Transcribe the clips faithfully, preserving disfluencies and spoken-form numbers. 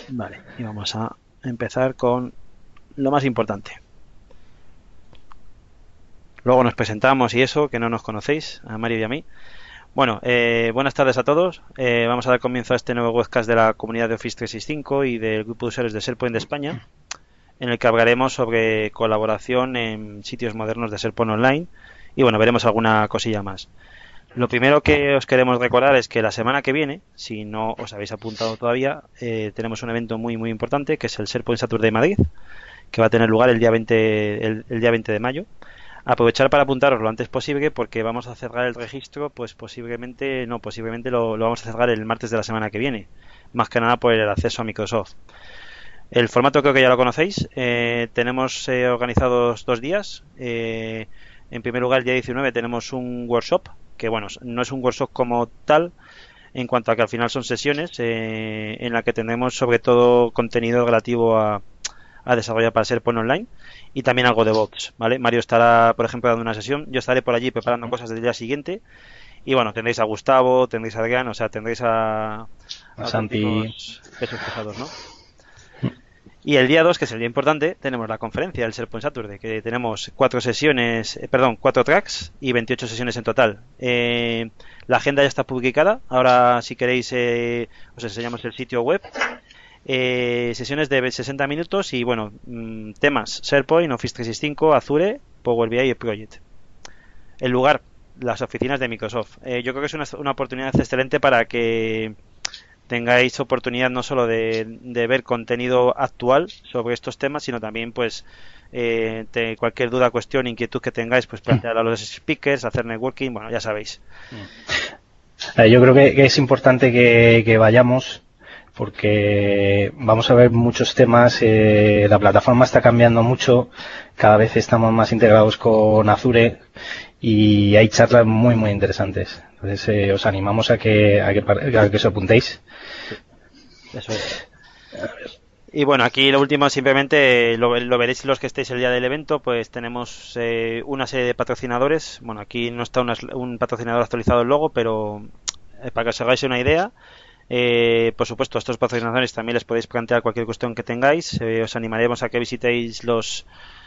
Vale, y vamos a empezar con lo más importante. Luego nos presentamos y eso, que no nos conocéis, a Mario y a mí. Bueno, eh, buenas tardes a todos. Eh, vamos a dar comienzo a este nuevo webcast de la comunidad de Office trescientos sesenta y cinco y del grupo de usuarios de SharePoint de España, en el que hablaremos sobre colaboración en sitios modernos de SharePoint Online y bueno, veremos alguna cosilla más. Lo primero que os queremos recordar es que la semana que viene, si no os habéis apuntado todavía, eh, tenemos un evento muy muy importante que es el SharePoint Saturday de Madrid, que va a tener lugar el día veinte, el, el día veinte de mayo. Aprovechar para apuntaros lo antes posible porque vamos a cerrar el registro, pues posiblemente, no, posiblemente lo, lo vamos a cerrar el martes de la semana que viene, más que nada por el acceso a Microsoft. El formato creo que ya lo conocéis. Eh, tenemos eh, organizados dos días. Eh, en primer lugar, el día diecinueve tenemos un workshop, que bueno, no es un workshop como tal, en cuanto a que al final son sesiones eh, en la que tendremos sobre todo contenido relativo a, a desarrollar para SharePoint Online y también algo de bots, ¿vale? Mario estará, por ejemplo, dando una sesión, yo estaré por allí preparando cosas del día siguiente y bueno, tendréis a Gustavo, tendréis a Adrián, o sea, tendréis a, a A Santi. auténticos pesos pesados, ¿no? Y el día dos, que es el día importante, tenemos la conferencia del SharePoint Saturday, que tenemos cuatro sesiones, eh, perdón, cuatro tracks y veintiocho sesiones en total. Eh, la agenda ya está publicada. Ahora, si queréis, eh, os enseñamos el sitio web. Eh, sesiones de sesenta minutos y, bueno, mmm, temas SharePoint, Office trescientos sesenta y cinco, Azure, Power B I y Project. El lugar, las oficinas de Microsoft. Eh, yo creo que es una, una oportunidad excelente para que tengáis oportunidad no solo de, de ver contenido actual sobre estos temas, sino también pues eh, de cualquier duda, cuestión, inquietud que tengáis, pues plantear a los speakers, hacer networking, bueno, ya sabéis. Eh, Yo creo que, que es importante que, que vayamos porque vamos a ver muchos temas. Eh, la plataforma está cambiando mucho, cada vez estamos más integrados con Azure y hay charlas muy muy interesantes. Entonces eh, os animamos a que, a que a que os apuntéis. Eso es. Y bueno, aquí lo último simplemente lo, lo veréis los que estéis el día del evento, pues tenemos eh, una serie de patrocinadores. Bueno, aquí no está una, un patrocinador actualizado el logo, pero eh, para que os hagáis una idea, eh, por supuesto, a estos patrocinadores también les podéis plantear cualquier cuestión que tengáis. Eh, os animaremos a que visitéis los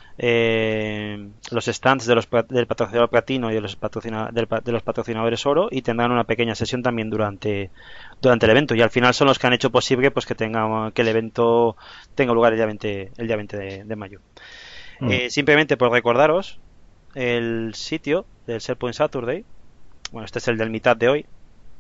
eh, los stands de los, del patrocinador platino y de los, patrocina, del, de los patrocinadores oro y tendrán una pequeña sesión también durante durante el evento y al final son los que han hecho posible pues que tenga que el evento tenga lugar el día veinte, el día veinte de, de mayo. Mm. Eh, simplemente por recordaros el sitio del SharePoint Saturday. Bueno, este es el del mitad de hoy.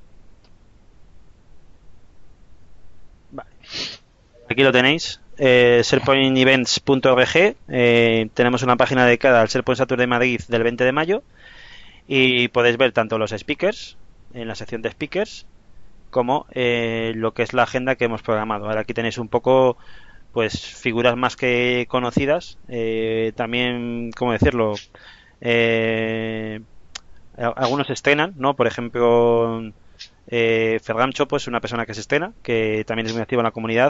Vale. Aquí lo tenéis. Eh, SharePoint Events punto org. Eh, tenemos una página dedicada al SharePoint Saturday de Madrid del veinte de mayo y podéis ver tanto los speakers en la sección de speakers como eh, lo que es la agenda que hemos programado. Ahora aquí tenéis un poco pues figuras más que conocidas, eh, también, ¿cómo decirlo? Eh, algunos se estrenan, ¿no? Por ejemplo, eh, Ferran Chopo es una persona que se estrena, que también es muy activa en la comunidad.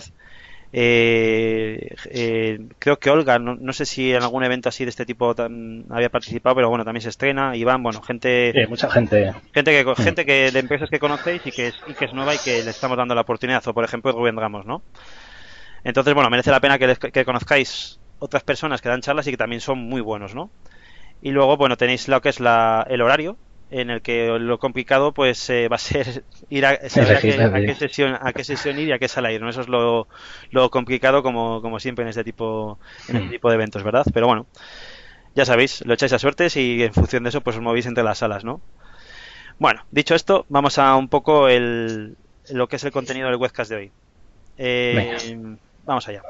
Eh, eh, creo que Olga, no, no sé si en algún evento así de este tipo tam, había participado, pero bueno, también se estrena. Iván, bueno, gente, sí, mucha gente, gente que, gente que de empresas que conocéis y que es, y que es nueva y que le estamos dando la oportunidad. O por ejemplo Rubén Ramos, ¿no? Entonces, bueno, merece la pena que, les, que conozcáis otras personas que dan charlas y que también son muy buenos, ¿no? Y luego, bueno, tenéis lo que es la, el horario, en el que lo complicado pues eh, va a ser ir a saber a qué, a qué sesión a qué sesión ir y a qué sala ir, ¿no? Eso es lo, lo complicado como, como siempre en este tipo en este tipo de eventos, ¿verdad? Pero bueno, ya sabéis, lo echáis a suertes y en función de eso pues os movéis entre las salas, ¿no? Bueno, dicho esto, vamos a un poco el, lo que es el contenido del webcast de hoy. Eh, vamos allá.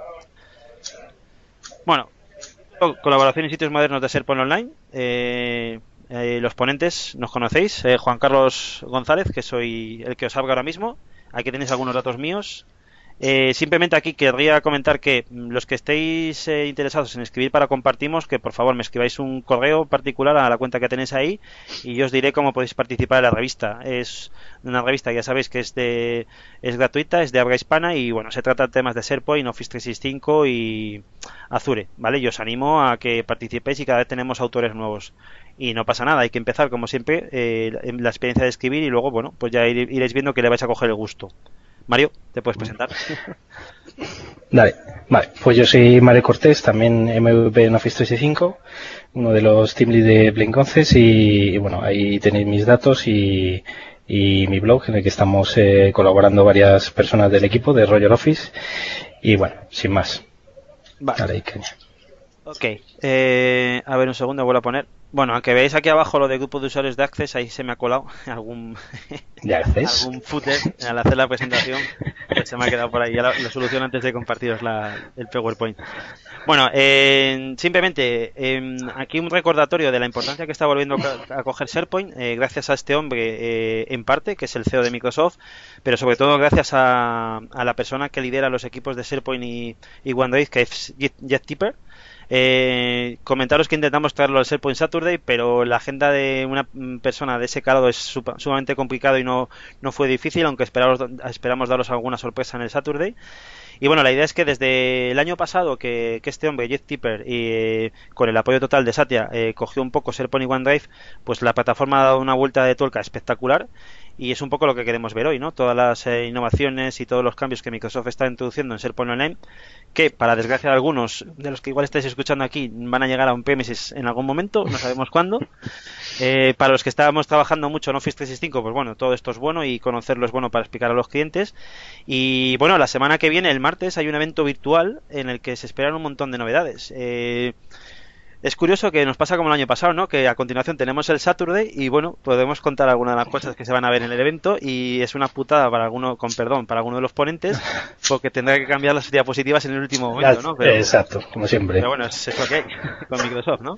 Bueno, colaboración en sitios modernos de SharePoint Online. Eh, Eh, los ponentes nos conocéis, eh, Juan Carlos González, que soy el que os habla ahora mismo. Aquí tenéis algunos datos míos. Eh, simplemente aquí querría comentar que los que estéis eh, interesados en escribir para compartimos, que por favor me escribáis un correo particular a la cuenta que tenéis ahí y yo os diré cómo podéis participar en la revista. Es una revista, ya sabéis que es de es gratuita, es de habla hispana y bueno, se trata de temas de SharePoint, Office trescientos sesenta y cinco y Azure, ¿vale? Y os animo a que participéis y cada vez tenemos autores nuevos. Y no pasa nada, hay que empezar como siempre eh, en la experiencia de escribir y luego, bueno, pues ya iréis viendo que le vais a coger el gusto. Mario, ¿te puedes presentar? Dale, vale, pues yo soy Mario Cortés, también M V P en Office trescientos sesenta y cinco, uno de los team lead de Blink once y, y bueno, ahí tenéis mis datos y, y mi blog en el que estamos eh, colaborando varias personas del equipo de Royal Office y bueno, sin más. Vale. Dale, caña. Ok, eh, a ver un segundo, vuelvo a poner. Bueno, aunque veáis aquí abajo lo de grupo de usuarios de Access, ahí se me ha colado algún ¿De Access? algún footer al hacer la presentación, pues se me ha quedado por ahí. Ya lo, lo soluciono antes de compartiros la, el PowerPoint. Bueno, eh, simplemente eh, aquí un recordatorio de la importancia que está volviendo a coger SharePoint, eh, gracias a este hombre eh, en parte, que es el C E O de Microsoft, pero sobre todo gracias a, a la persona que lidera los equipos de SharePoint y, y OneDrive, que es Jeff Tipper. Eh, comentaros que intentamos traerlo al SharePoint Saturday, pero la agenda de una persona de ese calado es sumamente complicado y no, no fue difícil, aunque esperamos, esperamos daros alguna sorpresa en el Saturday. Y bueno, la idea es que desde el año pasado que, que este hombre, Jeff Tipper, eh, con el apoyo total de Satya, eh, cogió un poco SharePoint y OneDrive, pues la plataforma ha dado una vuelta de tuerca espectacular. Y es un poco lo que queremos ver hoy, ¿no? Todas las eh, innovaciones y todos los cambios que Microsoft está introduciendo en SharePoint Online, que para desgracia de algunos de los que igual estáis escuchando aquí van a llegar a un premises en algún momento, no sabemos cuándo. Eh, para los que estábamos trabajando mucho en Office trescientos sesenta y cinco, pues bueno, todo esto es bueno y conocerlo es bueno para explicar a los clientes. Y bueno, la semana que viene, el martes, hay un evento virtual en el que se esperan un montón de novedades. Eh... Es curioso que nos pasa como el año pasado, ¿no? Que a continuación tenemos el Saturday y bueno, podemos contar algunas de las cosas que se van a ver en el evento y es una putada para alguno, con perdón, para alguno de los ponentes, porque tendrá que cambiar las diapositivas en el último momento, ¿no? Pero, exacto, como siempre. Pero bueno, es, es lo que hay con Microsoft, ¿no?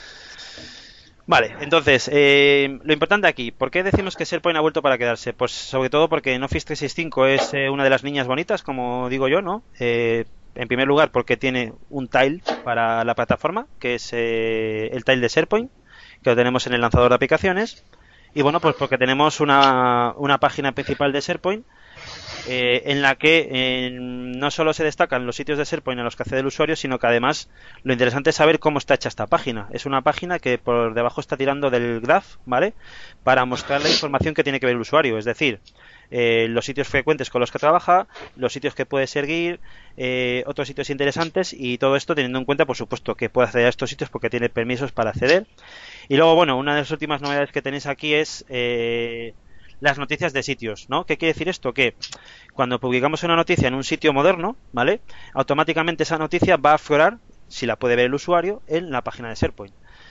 Vale, entonces, eh, lo importante aquí, ¿por qué decimos que SharePoint ha vuelto para quedarse? Pues sobre todo porque en Office trescientos sesenta y cinco es eh, una de las niñas bonitas, como digo yo, ¿no? Eh, En primer lugar, porque tiene un tile para la plataforma, que es eh, el tile de SharePoint, que lo tenemos en el lanzador de aplicaciones. Y bueno, pues porque tenemos una, una página principal de SharePoint eh, en la que eh, no solo se destacan los sitios de SharePoint a los que accede el usuario, sino que además lo interesante es saber cómo está hecha esta página. Es una página que por debajo está tirando del graph, ¿vale? Para mostrar la información que tiene que ver el usuario, es decir, Eh, los sitios frecuentes con los que trabaja, los sitios que puede seguir, eh, otros sitios interesantes y todo esto teniendo en cuenta, por supuesto, que puede acceder a estos sitios porque tiene permisos para acceder. Y luego, bueno, una de las últimas novedades que tenéis aquí es eh, las noticias de sitios, ¿no? ¿Qué quiere decir esto? Que cuando publicamos una noticia en un sitio moderno, ¿vale? Automáticamente esa noticia va a aflorar, si la puede ver el usuario, en la página de SharePoint.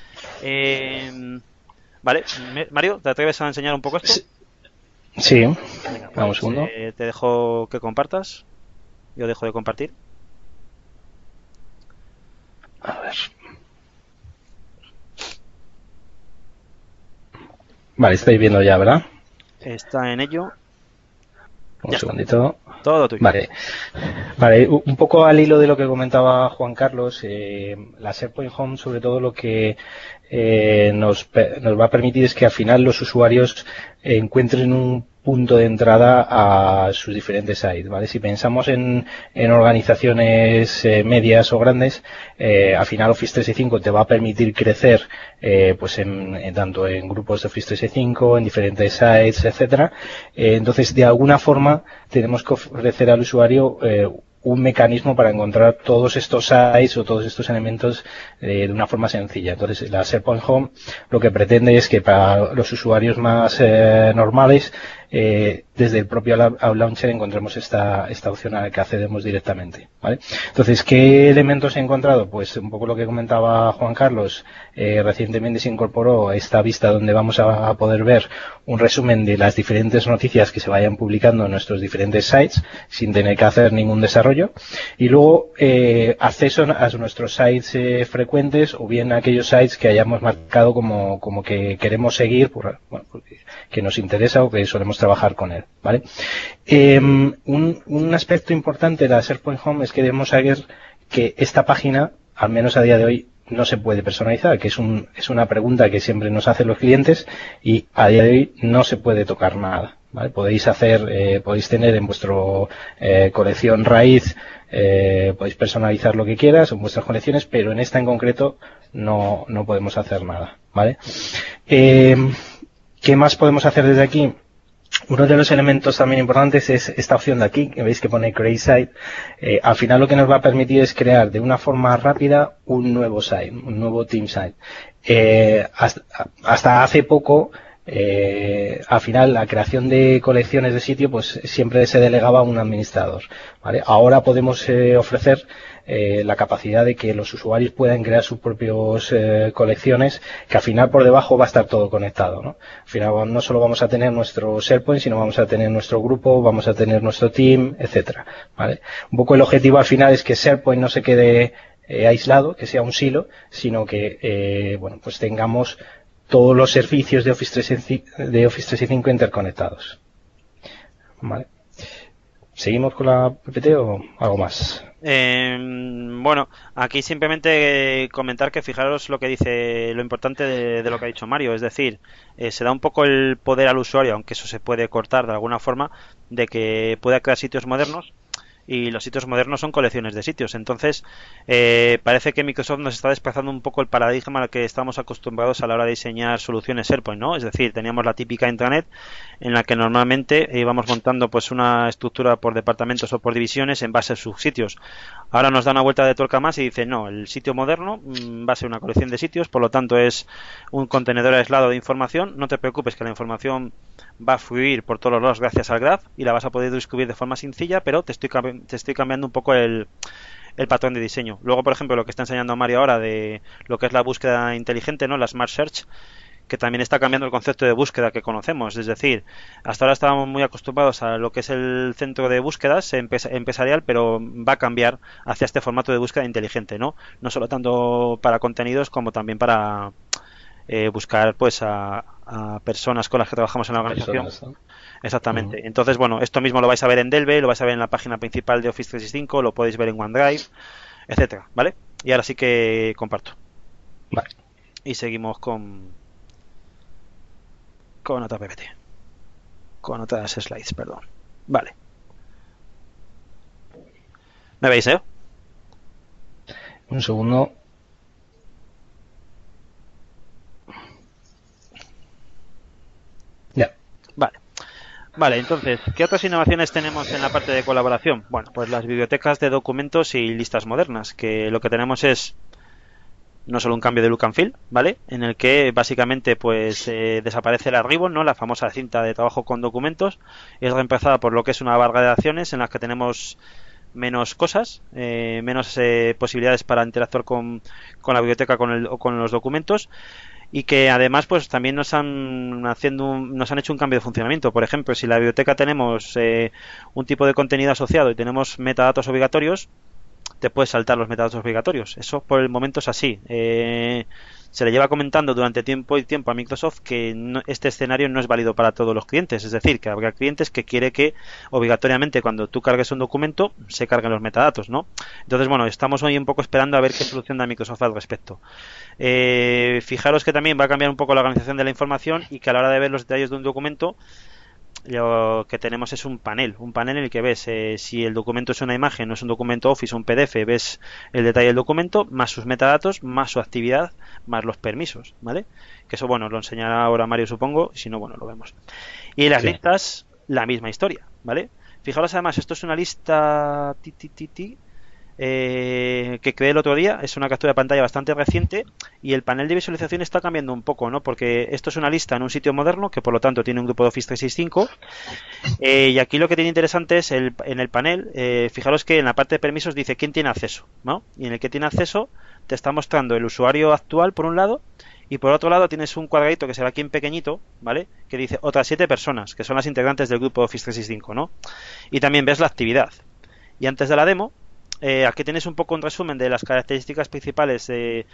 Eh, ¿Vale? Mario, ¿te atreves a enseñar un poco esto? Sí. Sí, Venga, pues, vamos uno. Eh, te dejo que compartas. Yo dejo de compartir. A ver. Vale, estáis viendo ya, ¿verdad? Está en ello. Un Ya segundito. Está. Todo tuyo. Vale. Vale, un poco al hilo de lo que comentaba Juan Carlos, eh, la SharePoint Home sobre todo lo que eh, nos, nos va a permitir es que al final los usuarios eh, encuentren un punto de entrada a sus diferentes sites, ¿vale? Si pensamos en, en organizaciones eh, medias o grandes, eh, al final Office trescientos sesenta y cinco te va a permitir crecer eh, pues en, en tanto en grupos de Office trescientos sesenta y cinco, en diferentes sites, etcétera. Eh, entonces, de alguna forma, tenemos que ofrecer al usuario eh, un mecanismo para encontrar todos estos sites o todos estos elementos eh, de una forma sencilla. Entonces, la SharePoint Home lo que pretende es que para los usuarios más eh, normales, eh, desde el propio App Launcher encontremos esta, esta opción a la que accedemos directamente, ¿vale? Entonces, ¿qué elementos he encontrado? Pues un poco lo que comentaba Juan Carlos. Eh, recientemente se incorporó esta vista donde vamos a, a poder ver un resumen de las diferentes noticias que se vayan publicando en nuestros diferentes sites sin tener que hacer ningún desarrollo. Y luego eh, acceso a nuestros sites eh, frecuentes o bien a aquellos sites que hayamos marcado como, como que queremos seguir, por, bueno, porque, que nos interesa o que solemos trabajar con él, ¿vale? Eh, un, un aspecto importante de la SharePoint Home es que debemos saber que esta página, al menos a día de hoy, no se puede personalizar, que es, un, es una pregunta que siempre nos hacen los clientes y a día de hoy no se puede tocar nada, ¿vale? Podéis hacer, eh, podéis tener en vuestro eh, colección raíz, eh, podéis personalizar lo que quieras en vuestras colecciones, pero en esta en concreto no, no podemos hacer nada, ¿vale? Eh, ¿Qué más podemos hacer desde aquí? Uno de los elementos también importantes es esta opción de aquí, que veis que pone Create Site. Eh, al final lo que nos va a permitir es crear de una forma rápida un nuevo site, un nuevo team site. Eh, hasta, hasta hace poco, eh, al final la creación de colecciones de sitio pues siempre se delegaba a un administrador, ¿vale? Ahora podemos eh, ofrecer eh, la capacidad de que los usuarios puedan crear sus propias eh, colecciones, que al final por debajo va a estar todo conectado, ¿no? Al final no solo vamos a tener nuestro SharePoint, sino vamos a tener nuestro grupo, vamos a tener nuestro team, etcétera, ¿vale? Un poco el objetivo al final es que SharePoint no se quede eh, aislado, que sea un silo, sino que eh, bueno, pues tengamos todos los servicios de Office trescientos sesenta y cinco interconectados, ¿vale? ¿Seguimos con la P P T o algo más? Eh, bueno, aquí simplemente comentar que fijaros lo que dice, lo importante de, de lo que ha dicho Mario, es decir, eh, se da un poco el poder al usuario, aunque eso se puede cortar de alguna forma, de que pueda crear sitios modernos. Y los sitios modernos son colecciones de sitios. Entonces, eh, parece que Microsoft nos está desplazando un poco el paradigma al que estamos acostumbrados a la hora de diseñar soluciones SharePoint, ¿no? Es decir, teníamos la típica intranet en la que normalmente íbamos montando pues una estructura por departamentos o por divisiones en base a sus sitios. Ahora nos da una vuelta de tuerca más y dice, no, el sitio moderno mmm, va a ser una colección de sitios, por lo tanto es un contenedor aislado de información. No te preocupes que la información va a fluir por todos los lados gracias al graph y la vas a poder descubrir de forma sencilla, pero te estoy, te estoy cambiando un poco el, el patrón de diseño. Luego, por ejemplo, lo que está enseñando Mario ahora de lo que es la búsqueda inteligente, ¿no? La Smart Search, que también está cambiando el concepto de búsqueda que conocemos. Es decir, hasta ahora estábamos muy acostumbrados a lo que es el centro de búsquedas empresarial, pero va a cambiar hacia este formato de búsqueda inteligente, ¿no? No solo tanto para contenidos como también para eh, buscar pues a, a personas con las que trabajamos en la organización. Personas, ¿no? Exactamente. Uh-huh. Entonces, bueno, esto mismo lo vais a ver en Delve, lo vais a ver en la página principal de Office trescientos sesenta y cinco, lo podéis ver en OneDrive, etcétera, ¿vale? Y ahora sí que comparto. Vale. Y seguimos con con otra P P T. Con otras slides, perdón. Vale. ¿Me veis, eh? Un segundo. Ya. Vale. Vale, entonces, ¿qué otras innovaciones tenemos en la parte de colaboración? Bueno, pues las bibliotecas de documentos y listas modernas, que lo que tenemos es no solo un cambio de look and feel, ¿vale? En el que básicamente pues eh, desaparece la ribbon, ¿no? La famosa cinta de trabajo con documentos, es reemplazada por lo que es una barra de acciones en las que tenemos menos cosas, eh, menos eh, posibilidades para interactuar con, con la biblioteca con el, o con los documentos, y que además pues también nos han haciendo un, nos han hecho un cambio de funcionamiento. Por ejemplo, si en la biblioteca tenemos eh, un tipo de contenido asociado y tenemos metadatos obligatorios, te puedes saltar los metadatos obligatorios. Eso por el momento es así. Eh, se le lleva comentando durante tiempo y tiempo a Microsoft que no, este escenario no es válido para todos los clientes. Es decir, que habrá clientes que quiere que obligatoriamente cuando tú cargues un documento se carguen los metadatos, ¿no? Entonces, bueno, estamos hoy un poco esperando a ver qué solución da Microsoft al respecto. Eh, fijaros que también va a cambiar un poco la organización de la información y que a la hora de ver los detalles de un documento, lo que tenemos es un panel, un panel en el que ves eh, si el documento es una imagen, no es un documento Office o un P D F, ves el detalle del documento, más sus metadatos, más su actividad, más los permisos, ¿vale? Que eso, bueno, lo enseñará ahora Mario, supongo, y si no, bueno, lo vemos. Y en las sí. listas, la misma historia, ¿vale? Fijaros además, esto es una lista ti, ti, ti, ti, Eh, que creé el otro día, es una captura de pantalla bastante reciente y el panel de visualización está cambiando un poco, ¿no? Porque esto es una lista en un sitio moderno que por lo tanto tiene un grupo de Office trescientos sesenta y cinco eh, y aquí lo que tiene interesante es el, en el panel, eh, fijaros que en la parte de permisos dice quién tiene acceso, ¿no? Y en el que tiene acceso te está mostrando el usuario actual por un lado y por otro lado tienes un cuadradito que se ve aquí en pequeñito, ¿vale? Que dice otras siete personas que son las integrantes del grupo de Office trescientos sesenta y cinco, ¿no? Y también ves la actividad. Y antes de la demo Eh, aquí tenéis un poco un resumen de las características principales de,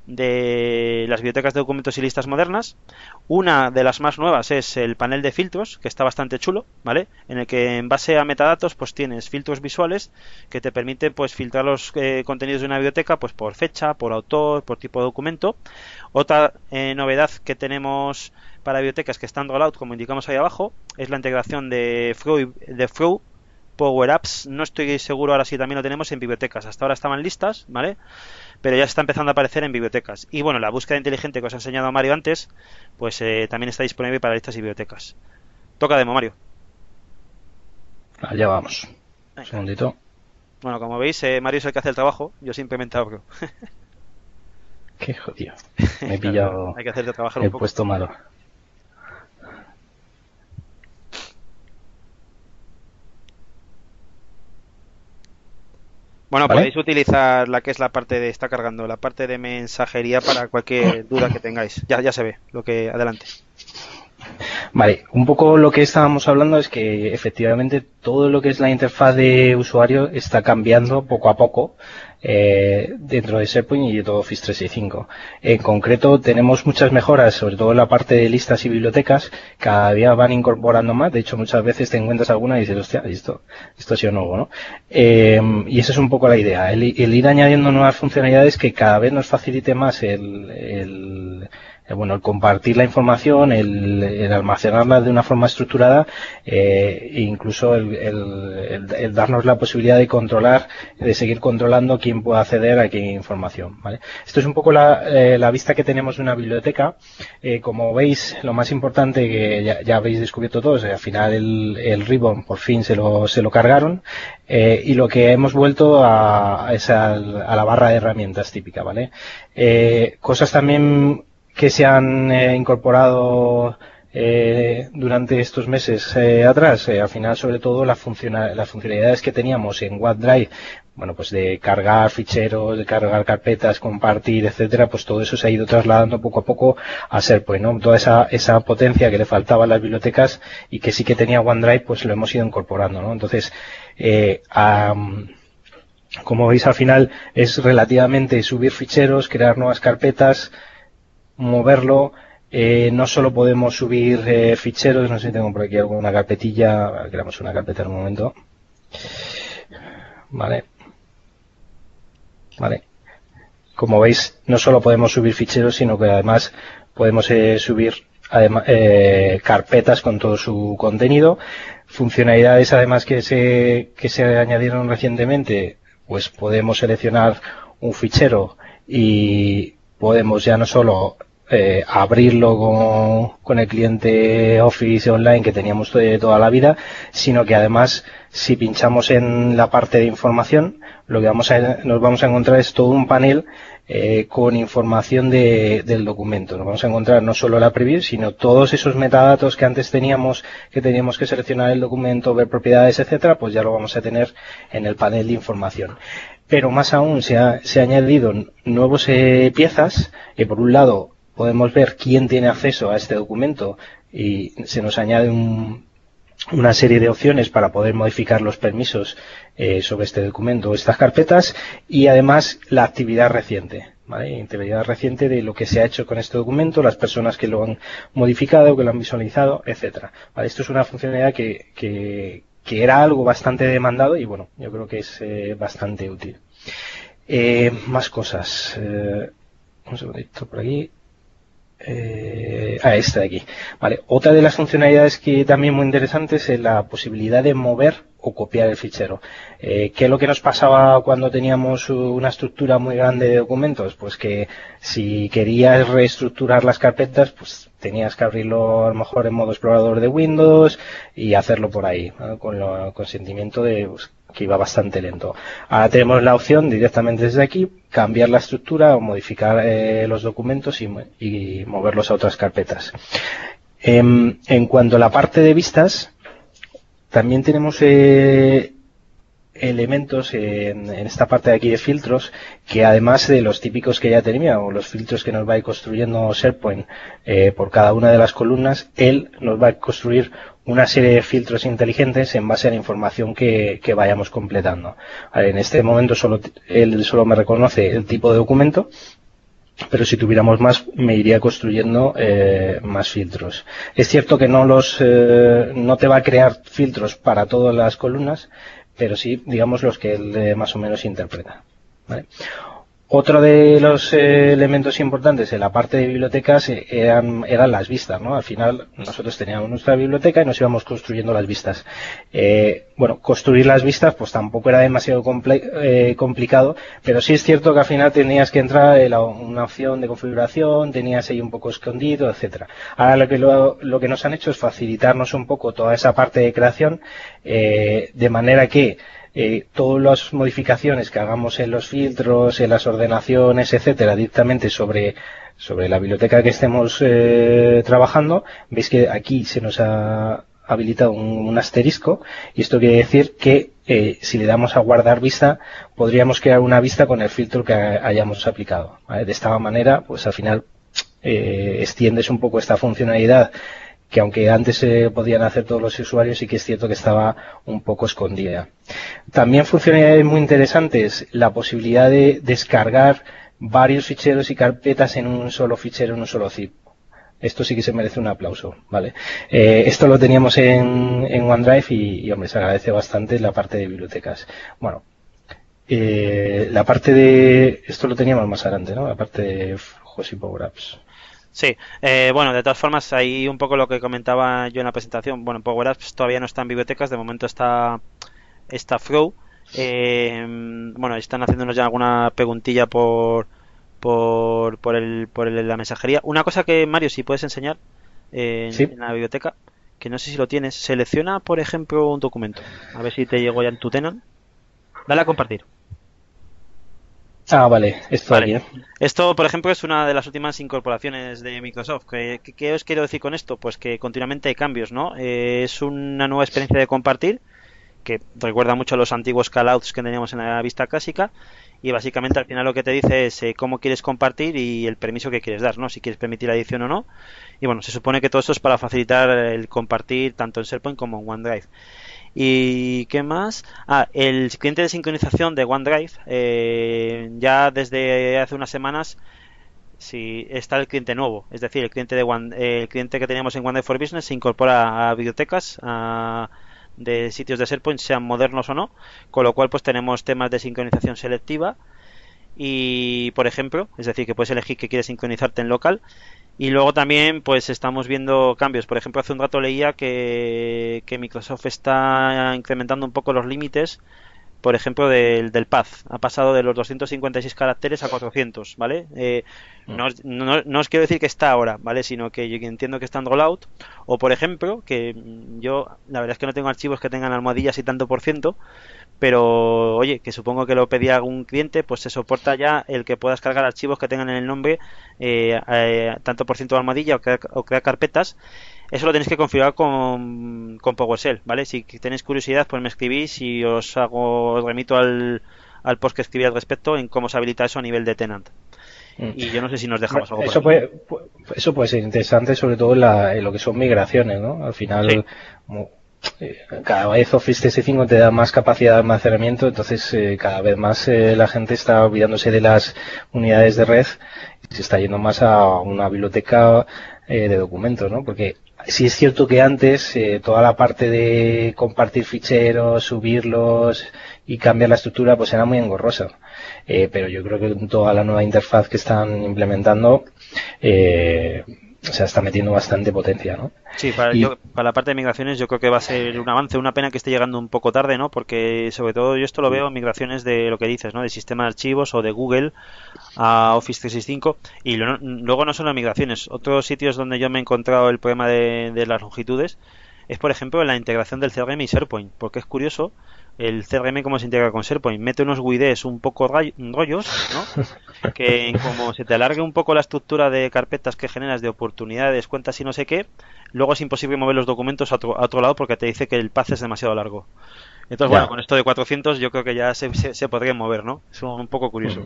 de las bibliotecas de documentos y listas modernas. Una de las más nuevas es el panel de filtros, que está bastante chulo, ¿vale? En el que en base a metadatos pues tienes filtros visuales que te permiten pues filtrar los eh, contenidos de una biblioteca pues por fecha, por autor, por tipo de documento. Otra eh, novedad que tenemos para bibliotecas que están rollout, como indicamos ahí abajo, es la integración de Flow, de Flow Power Apps. No estoy seguro ahora si también lo tenemos en bibliotecas. Hasta ahora estaban listas, ¿vale? Pero ya está empezando a aparecer en bibliotecas. Y bueno, la búsqueda inteligente que os ha enseñado Mario antes, pues eh, también está disponible para listas y bibliotecas. Toca demo, Mario. Allá vamos. Venga. Un segundito. Bueno, como veis, eh, Mario es el que hace el trabajo. Yo simplemente abro. Qué jodido. Me he pillado. Claro, hay que hacerte trabajar el un poco. puesto malo. Bueno, ¿Vale? podéis utilizar la que es la parte de, está cargando, la parte de mensajería para cualquier duda que tengáis. Ya, ya se ve, lo que, adelante. Vale, un poco lo que estábamos hablando es que efectivamente todo lo que es la interfaz de usuario está cambiando poco a poco eh, dentro de SharePoint y de todo Office trescientos sesenta y cinco. En concreto tenemos muchas mejoras, sobre todo en la parte de listas y bibliotecas, cada día van incorporando más, de hecho muchas veces te encuentras alguna y dices, hostia, esto, esto ha sido nuevo, ¿no? Eh, y esa es un poco la idea, el, el ir añadiendo nuevas funcionalidades que cada vez nos facilite más el, el bueno, el compartir la información, el, el almacenarla de una forma estructurada eh, e incluso el, el, el, el darnos la posibilidad de controlar, de seguir controlando quién puede acceder a qué información, ¿vale? Esto es un poco la, eh, la vista que tenemos de una biblioteca. Eh, como veis, lo más importante que ya, ya habéis descubierto todos, eh, al final el, el ribbon por fin se lo, se lo cargaron eh, y lo que hemos vuelto a, es a, a la barra de herramientas típica, ¿vale? Eh, cosas también que se han eh, incorporado eh, durante estos meses eh, atrás, eh, al final sobre todo la funciona, las funcionalidades que teníamos en OneDrive, bueno, pues de cargar ficheros, de cargar carpetas, compartir, etcétera, pues todo eso se ha ido trasladando poco a poco a SharePoint, ¿no? Toda esa, esa potencia que le faltaba a las bibliotecas y que sí que tenía OneDrive, pues lo hemos ido incorporando, ¿no? Entonces, eh, a, como veis al final es relativamente subir ficheros, crear nuevas carpetas, moverlo, eh, no solo podemos subir eh, ficheros, no sé si tengo por aquí alguna carpetilla, creamos una carpeta en un momento, vale, vale, como veis no solo podemos subir ficheros, sino que además podemos eh, subir además, eh, carpetas con todo su contenido, funcionalidades además que se, que se añadieron recientemente, pues podemos seleccionar un fichero y podemos ya no solo Eh, abrirlo con, con el cliente Office online que teníamos de toda la vida, sino que además si pinchamos en la parte de información lo que vamos a, nos vamos a encontrar es todo un panel eh, con información de, del documento. Nos vamos a encontrar no solo la preview, sino todos esos metadatos que antes teníamos, que teníamos que seleccionar el documento, ver propiedades, etcétera, pues ya lo vamos a tener en el panel de información. Pero más aún se ha, se ha añadido nuevos eh, piezas y por un lado podemos ver quién tiene acceso a este documento y se nos añade un, una serie de opciones para poder modificar los permisos eh, sobre este documento o estas carpetas y además la actividad reciente, ¿vale? Actividad reciente de lo que se ha hecho con este documento, las personas que lo han modificado, que lo han visualizado, etcétera. ¿Vale? Esto es una funcionalidad que, que, que era algo bastante demandado y bueno, yo creo que es eh, bastante útil. Eh, más cosas. Eh, un segundito por aquí. Eh, a esta de aquí. Vale. Otra de las funcionalidades que también muy interesantes es la posibilidad de mover o copiar el fichero. Eh, ¿Qué es lo que nos pasaba cuando teníamos una estructura muy grande de documentos? Pues que si querías reestructurar las carpetas, pues tenías que abrirlo a lo mejor en modo explorador de Windows y hacerlo por ahí, ¿no? Con el consentimiento de pues, que iba bastante lento. Ahora tenemos la opción directamente desde aquí, cambiar la estructura o modificar eh, los documentos y, y moverlos a otras carpetas. Eh, en cuanto a la parte de vistas, también tenemos eh, elementos en, en esta parte de aquí de filtros que además de los típicos que ya teníamos, los filtros que nos va a ir construyendo SharePoint eh, por cada una de las columnas, él nos va a construir una serie de filtros inteligentes en base a la información que, que vayamos completando. Vale, en este momento solo él solo me reconoce el tipo de documento, pero si tuviéramos más me iría construyendo eh, más filtros. Es cierto que no los eh, no te va a crear filtros para todas las columnas, pero sí, digamos, los que él eh, más o menos interpreta. ¿Vale? Otro de los eh, elementos importantes en la parte de bibliotecas eh, eran, eran las vistas, ¿no? Al final nosotros teníamos nuestra biblioteca y nos íbamos construyendo las vistas. Eh, bueno, construir las vistas pues tampoco era demasiado comple eh, complicado, pero sí es cierto que al final tenías que entrar en la, una opción de configuración, tenías ahí un poco escondido, etcétera. Ahora lo que, lo, lo que nos han hecho es facilitarnos un poco toda esa parte de creación, eh, de manera que Eh, todas las modificaciones que hagamos en los filtros, en las ordenaciones, etcétera, directamente sobre, sobre la biblioteca que estemos eh, trabajando, veis que aquí se nos ha habilitado un, un asterisco, y esto quiere decir que eh, si le damos a guardar vista, podríamos crear una vista con el filtro que hayamos aplicado, ¿vale? De esta manera, pues al final eh, extiendes un poco esta funcionalidad que aunque antes se eh, podían hacer todos los usuarios, sí que es cierto que estaba un poco escondida. También funcionalidades muy interesantes, la posibilidad de descargar varios ficheros y carpetas en un solo fichero, en un solo zip. Esto sí que se merece un aplauso, ¿vale? Eh, esto lo teníamos en, en OneDrive y, y, hombre, se agradece bastante la parte de bibliotecas. Bueno, eh, la parte de... Esto lo teníamos más adelante, ¿no? La parte de flujos y Power Apps. Sí, eh, bueno, de todas formas, ahí un poco lo que comentaba yo en la presentación. Bueno, Power Apps todavía no está en bibliotecas, de momento está, está Flow. Eh, bueno, están haciéndonos ya alguna preguntilla por por, por, el, por el, la mensajería. Una cosa que, Mario, si puedes enseñar eh, ¿Sí? en la biblioteca, que no sé si lo tienes, selecciona, por ejemplo, un documento. A ver si te llegó ya en tu Tenant. Dale a compartir. Ah, vale, esto Vale. aquí, ¿eh? Esto, por ejemplo, es una de las últimas incorporaciones de Microsoft. ¿Qué, qué, qué os quiero decir con esto? Pues que continuamente hay cambios, ¿no? Eh, es una nueva experiencia de compartir que recuerda mucho a los antiguos callouts que teníamos en la vista clásica, y básicamente al final lo que te dice es eh, cómo quieres compartir y el permiso que quieres dar, ¿no? Si quieres permitir la edición o no. Y bueno, se supone que todo esto es para facilitar el compartir tanto en SharePoint como en OneDrive. ¿Y qué más? Ah, el cliente de sincronización de OneDrive, eh, ya desde hace unas semanas, si está el cliente nuevo, es decir, el cliente de One, eh, el cliente que teníamos en OneDrive for Business se incorpora a bibliotecas a, de sitios de SharePoint, sean modernos o no, con lo cual pues tenemos temas de sincronización selectiva y, por ejemplo, es decir, que puedes elegir que quieres sincronizarte en local. Y luego también pues estamos viendo cambios. Por ejemplo, hace un rato leía que, que Microsoft está incrementando un poco los límites, por ejemplo, del, del path. Ha pasado de los doscientos cincuenta y seis caracteres a cuatrocientos, ¿vale? Eh, no, os- no, no os quiero decir que está ahora, ¿vale? Sino que yo entiendo que está en rollout. O, por ejemplo, que mm, yo, la verdad es que no tengo archivos que tengan almohadillas y tanto por ciento, pero oye, que supongo que lo pedía algún cliente, pues se soporta ya el que puedas cargar archivos que tengan en el nombre eh, eh, tanto por ciento de almohadilla o crear, o crear carpetas. Eso lo tenéis que configurar con, con PowerShell, ¿vale? Si tenéis curiosidad, pues me escribís y os hago, os remito al, al post que escribí al respecto en cómo se habilita eso a nivel de tenant. Mm. Y yo no sé si nos dejamos algo por Eso aquí. puede, pu- eso puede ser interesante, sobre todo en, la- en lo que son migraciones, ¿no? Al Sí, final, como, eh, cada vez Office trescientos sesenta y cinco te da más capacidad de almacenamiento, entonces eh, cada vez más eh, la gente está olvidándose de las unidades de red y se está yendo más a una biblioteca eh, de documentos, ¿no? Porque sí es cierto que antes eh, toda la parte de compartir ficheros, subirlos y cambiar la estructura, pues era muy engorrosa. Eh, pero yo creo que con toda la nueva interfaz que están implementando, eh, o sea, está metiendo bastante potencia, ¿no? sí, para, Y yo, para la parte de migraciones yo creo que va a ser un avance, una pena que esté llegando un poco tarde, ¿no? Porque sobre todo yo esto lo veo en migraciones de lo que dices, ¿no? De sistema de archivos o de Google a Office trescientos sesenta y cinco. Y lo- luego no solo migraciones, otros sitios donde yo me he encontrado el problema de, de las longitudes es, por ejemplo, en la integración del C R M y SharePoint, porque es curioso el C R M cómo se integra con SharePoint. Mete unos W I Ds un poco ray- rollos, ¿no? Que como se te alargue un poco la estructura de carpetas que generas de oportunidades, cuentas y no sé qué, luego es imposible mover los documentos a otro, a otro lado porque te dice que el path es demasiado largo. Entonces, bueno, ya. con esto de cuatrocientos yo creo que ya se, se, se podría mover, ¿no? Es un, un poco curioso.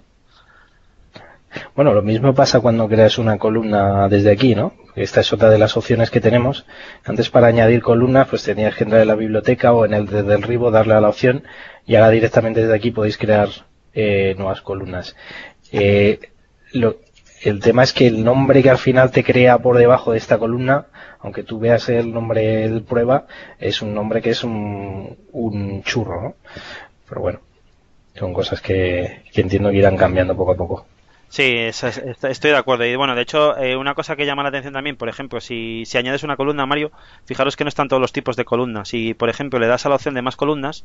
Bueno, lo mismo pasa cuando creas una columna desde aquí, ¿no? Esta es otra de las opciones que tenemos. Antes, para añadir columnas, pues tenías que entrar en la biblioteca o en el desde el Ribo, darle a la opción, y ahora directamente desde aquí podéis crear eh, nuevas columnas. Eh, lo- el tema es que el nombre que al final te crea por debajo de esta columna, aunque tú veas el nombre de prueba, es un nombre que es un, un churro, ¿no? Pero bueno. son cosas que, que entiendo que irán cambiando poco a poco. Sí, es- es- estoy de acuerdo. Y bueno, de hecho, eh, una cosa que llama la atención también, por ejemplo, si, si añades una columna, Mario, fijaros que no están todos los tipos de columnas. Si, por ejemplo, le das a la opción de más columnas,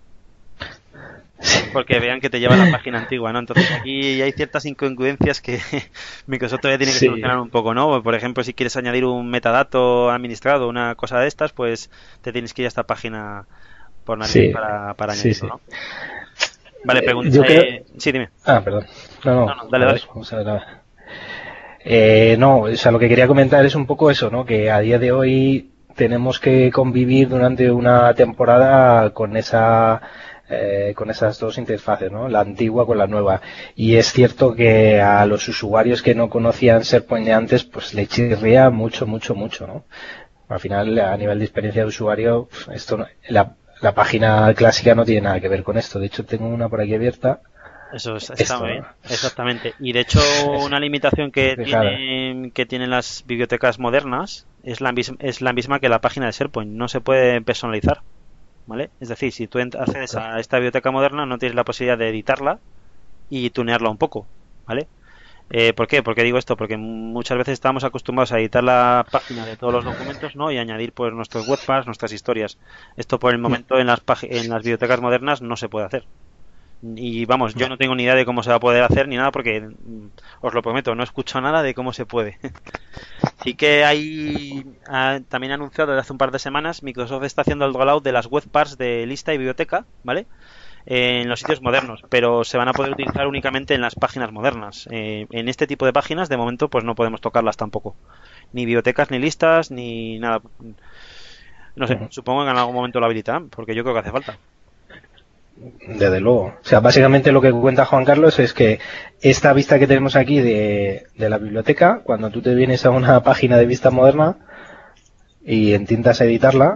es porque vean que te lleva a la página antigua, ¿no? Entonces aquí hay ciertas incongruencias que Microsoft todavía tiene que Sí, solucionar un poco, ¿no? Por ejemplo, si quieres añadir un metadato administrado, una cosa de estas, pues te tienes que ir a esta página por narices sí, para, para sí, añadirlo, sí. ¿no? Vale, Eh, pregunta. Yo creo... Eh, sí, dime. Ah, perdón. No, No, no, no, dale, a dale. ver, vamos a ver. a ver. Eh, no, o sea, lo que quería comentar es un poco eso, ¿no? Que a día de hoy tenemos que convivir durante una temporada con esa eh, con esas dos interfaces, ¿no? La antigua con la nueva. Y es cierto que a los usuarios que no conocían SharePoint de antes, pues le chirría mucho, mucho, mucho, ¿no? Al final, a nivel de experiencia de usuario, esto no- la, la página clásica no tiene nada que ver con esto. De hecho, tengo una por aquí abierta. Eso es- está Esto, muy bien, exactamente. Y de hecho, es, una limitación que fijaros. tienen, que tienen las bibliotecas modernas es la, mis- es la misma que la página de SharePoint. No se puede personalizar, ¿vale? Es decir, si tú ent- accedes a esta biblioteca moderna, no tienes la posibilidad de editarla y tunearla un poco, ¿vale? Eh, ¿por qué? Porque digo esto, porque muchas veces estamos acostumbrados a editar la página de todos los documentos, ¿no? Y añadir pues nuestros webpads, nuestras historias. Esto por el momento en las pag- en las bibliotecas modernas no se puede hacer. Y vamos, yo no tengo ni idea de cómo se va a poder hacer ni nada porque mm, os lo prometo, no escucho nada de cómo se puede. Sí que hay ah, también ha anunciado desde hace un par de semanas, Microsoft está haciendo el rollout de las webparts de lista y biblioteca, ¿vale? En los sitios modernos, pero se van a poder utilizar únicamente en las páginas modernas. Eh, en este tipo de páginas, de momento, pues no podemos tocarlas tampoco. Ni bibliotecas, ni listas, ni nada. No sé, supongo que en algún momento lo habilitarán, porque yo creo que hace falta. Desde luego. O sea, básicamente lo que cuenta Juan Carlos es que esta vista que tenemos aquí de, de la biblioteca, cuando tú te vienes a una página de vista moderna y intentas editarla,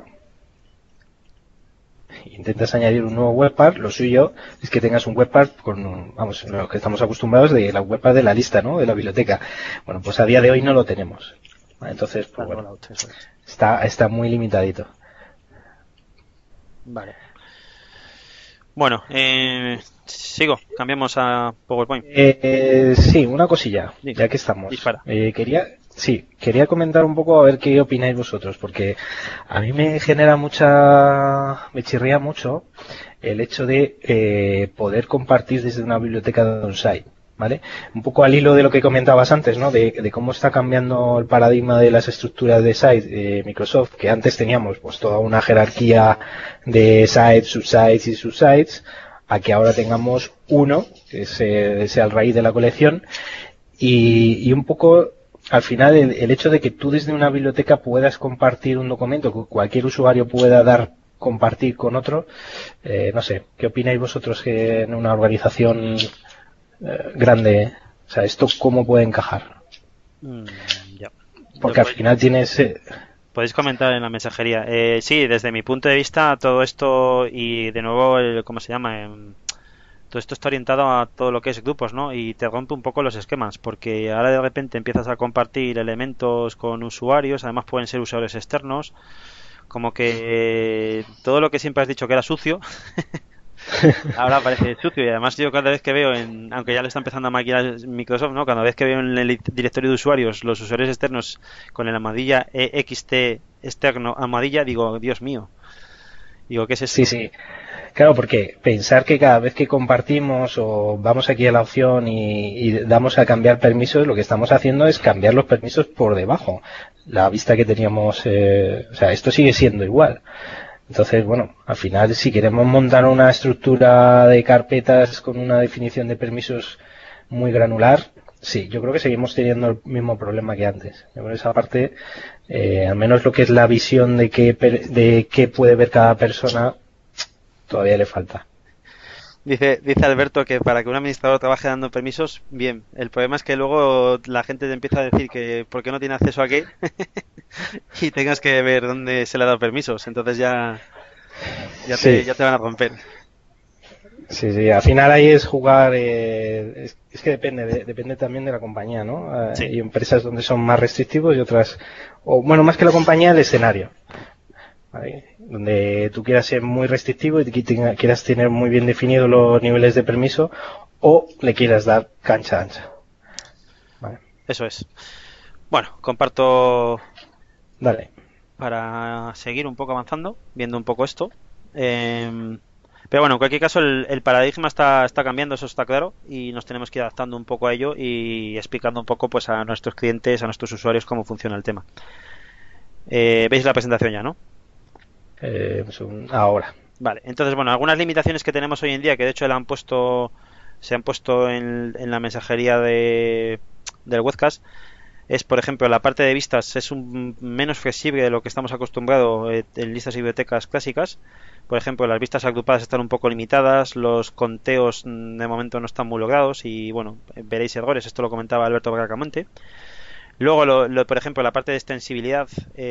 intentas añadir un nuevo webpart, lo suyo es que tengas un webpart con, vamos, lo que estamos acostumbrados de la webpart de la lista, ¿no? De la biblioteca. Bueno, pues a día de hoy no lo tenemos. Entonces, pues bueno, Rollout, eso es. está, está muy limitadito. Vale. Bueno, eh, sigo, cambiamos a PowerPoint. Eh, eh, sí, una cosilla, Sí, ya que estamos. dispara. Eh, quería, sí, quería comentar un poco a ver qué opináis vosotros, porque a mí me genera mucha, me chirría mucho el hecho de eh, poder compartir desde una biblioteca de on-site, ¿vale? Un poco al hilo de lo que comentabas antes, ¿no? De, de cómo está cambiando el paradigma de las estructuras de site de Microsoft, que antes teníamos pues toda una jerarquía de sites, subsites y subsites, a que ahora tengamos uno, que se- sea el raíz de la colección, y, y un poco al final el, el hecho de que tú desde una biblioteca puedas compartir un documento, que cualquier usuario pueda dar compartir con otro, eh, no sé, ¿qué opináis vosotros que en una organización eh, grande, o sea, esto cómo puede encajar? Mm, ya. Porque Lo al podéis, final tienes... eh, podéis comentar en la mensajería. Eh, sí, desde mi punto de vista, todo esto y de nuevo, el, ¿cómo se llama? Em, todo esto está orientado a todo lo que es grupos, ¿no? Y te rompe un poco los esquemas, porque ahora de repente empiezas a compartir elementos con usuarios, además pueden ser usuarios externos, como que eh, todo lo que siempre has dicho que era sucio, ahora parece sucio. Y además yo cada vez que veo, en, aunque ya lo está empezando a maquillar Microsoft, ¿no? Cada vez que veo en el directorio de usuarios los usuarios externos con el almohadilla E X T externo almohadilla, digo, Dios mío, digo, ¿qué es sí, esto? sí. Claro, porque pensar que cada vez que compartimos o vamos aquí a la opción y, y damos a cambiar permisos, lo que estamos haciendo es cambiar los permisos por debajo. La vista que teníamos, eh, o sea, esto sigue siendo igual. Entonces, bueno, al final, si queremos montar una estructura de carpetas con una definición de permisos muy granular, sí, yo creo que seguimos teniendo el mismo problema que antes. Yo creo que esa parte, eh, al menos lo que es la visión de qué, per- de qué puede ver cada persona, todavía le falta. Dice, dice Alberto que para que un administrador trabaje dando permisos, bien. El problema es que luego la gente te empieza a decir que por qué no tiene acceso a qué y tengas que ver dónde se le ha dado permisos. Entonces ya, ya te, Sí, ya te van a romper. sí, sí. Al final ahí es jugar, eh, es, es que depende, de- depende también de la compañía, ¿no? Eh, Sí, hay empresas donde son más restrictivos y otras, o bueno, más que la compañía, el escenario. ¿Vale? donde tú quieras ser muy restrictivo y tenga, quieras tener muy bien definidos los niveles de permiso, o le quieras dar cancha ancha. Vale. Eso es. Bueno, comparto. Dale. Para seguir un poco avanzando, viendo un poco esto. Eh, pero bueno, en cualquier caso el, el paradigma está, está cambiando, eso está claro, y nos tenemos que ir adaptando un poco a ello y explicando un poco pues a nuestros clientes, a nuestros usuarios cómo funciona el tema. Eh, ¿Veis la presentación ya, no? Eh, ahora. Vale, entonces bueno, algunas limitaciones que tenemos hoy en día, que de hecho le han puesto, se han puesto en, en la mensajería de, del webcast, es, por ejemplo, la parte de vistas es un menos flexible de lo que estamos acostumbrados eh, en listas y bibliotecas clásicas. Por ejemplo, las vistas agrupadas están un poco limitadas, los conteos de momento no están muy logrados y, bueno, veréis errores, esto lo comentaba Alberto Bracamonte. Luego, lo, lo, por ejemplo, la parte de extensibilidad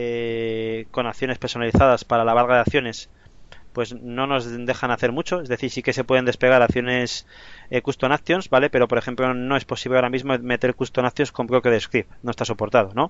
eh, con acciones personalizadas para la barra de acciones, pues no nos dejan hacer mucho, es decir, sí que se pueden desplegar acciones eh, custom actions, ¿vale? Pero, por ejemplo, no es posible ahora mismo meter custom actions con bloque de script, no está soportado, ¿no?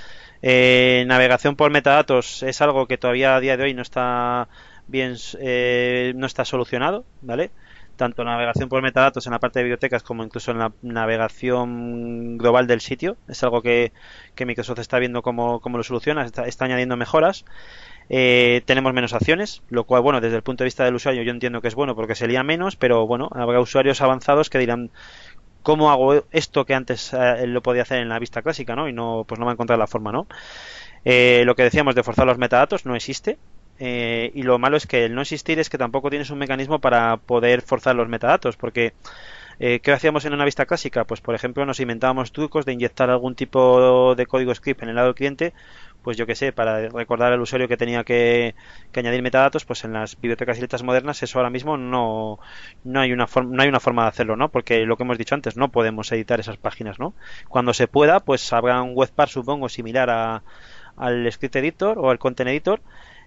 Eh, navegación por metadatos es algo que todavía a día de hoy no está bien, eh, no está solucionado, ¿vale? Tanto navegación por metadatos en la parte de bibliotecas como incluso en la navegación global del sitio, es algo que, que Microsoft está viendo cómo, cómo lo soluciona, está, está añadiendo mejoras. Eh, tenemos menos acciones, lo cual, bueno, desde el punto de vista del usuario yo entiendo que es bueno porque se lía menos, pero bueno, habrá usuarios avanzados que dirán, ¿cómo hago esto que antes eh, lo podía hacer en la vista clásica, ¿no? Y no, pues no va a encontrar la forma, ¿no? Eh, lo que decíamos de forzar los metadatos no existe. Eh, y lo malo es que el no existir es que tampoco tienes un mecanismo para poder forzar los metadatos, porque eh, ¿qué hacíamos en una vista clásica? Pues por ejemplo nos inventábamos trucos de inyectar algún tipo de código script en el lado del cliente, pues yo que sé, para recordar al usuario que tenía que, que añadir metadatos, pues en las bibliotecas y letras modernas eso ahora mismo no, no hay una forma, no hay una forma de hacerlo, ¿no? Porque lo que hemos dicho antes, no podemos editar esas páginas, ¿no? Cuando se pueda, pues habrá un webpack, supongo, similar a, al script editor o al content editor,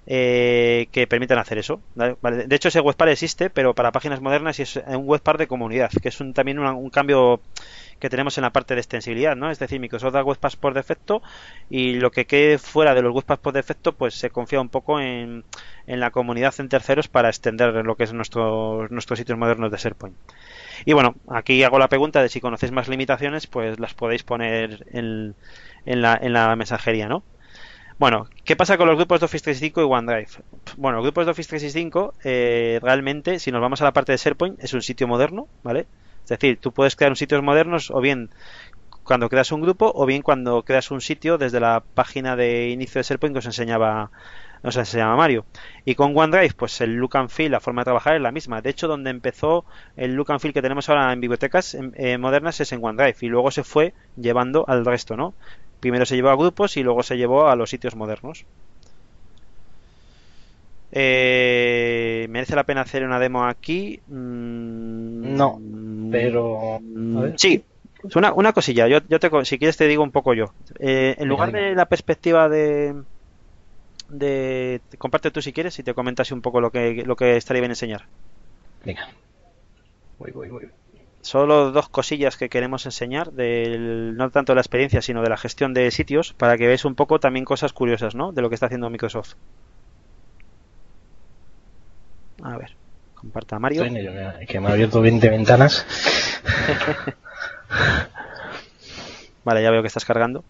Eh, que permitan hacer eso, ¿vale? De hecho ese webpack existe, pero para páginas modernas y es un webpack de comunidad, que es un, también una, un cambio que tenemos en la parte de extensibilidad, ¿no? Es decir, Microsoft da webpacks por defecto y lo que quede fuera de los webpacks por defecto pues se confía un poco en, en la comunidad en terceros para extender lo que es nuestro, nuestros sitios modernos de SharePoint. Y bueno, aquí hago la pregunta de si conocéis más limitaciones, pues las podéis poner en, en, la, en la mensajería, ¿no? Bueno, ¿qué pasa con los grupos de Office trescientos sesenta y cinco y OneDrive? Bueno, los grupos de Office trescientos sesenta y cinco eh, realmente, si nos vamos a la parte de SharePoint, es un sitio moderno, ¿vale? Es decir, tú puedes crear un sitios modernos o bien cuando creas un grupo o bien cuando creas un sitio desde la página de inicio de SharePoint que os enseñaba, os enseñaba Mario. Y con OneDrive, pues el look and feel, la forma de trabajar es la misma. De hecho, donde empezó el look and feel que tenemos ahora en bibliotecas eh, modernas es en OneDrive y luego se fue llevando al resto, ¿no? Primero se llevó a grupos y luego se llevó a los sitios modernos. Eh, ¿Merece la pena hacer una demo aquí? Mm, no, pero... Sí, una, una cosilla. Yo, yo te, si quieres te digo un poco yo. Eh, en lugar de la perspectiva de... de comparte tú si quieres y te comentas un poco lo que, lo que estaría bien enseñar. Venga. Voy, voy, voy. Solo dos cosillas que queremos enseñar, del, no tanto de la experiencia, sino de la gestión de sitios, para que veáis un poco también cosas curiosas, ¿no? De lo que está haciendo Microsoft. A ver, comparta Mario. Estoy en ello, que me ha abierto veinte ventanas. Vale, ya veo que estás cargando.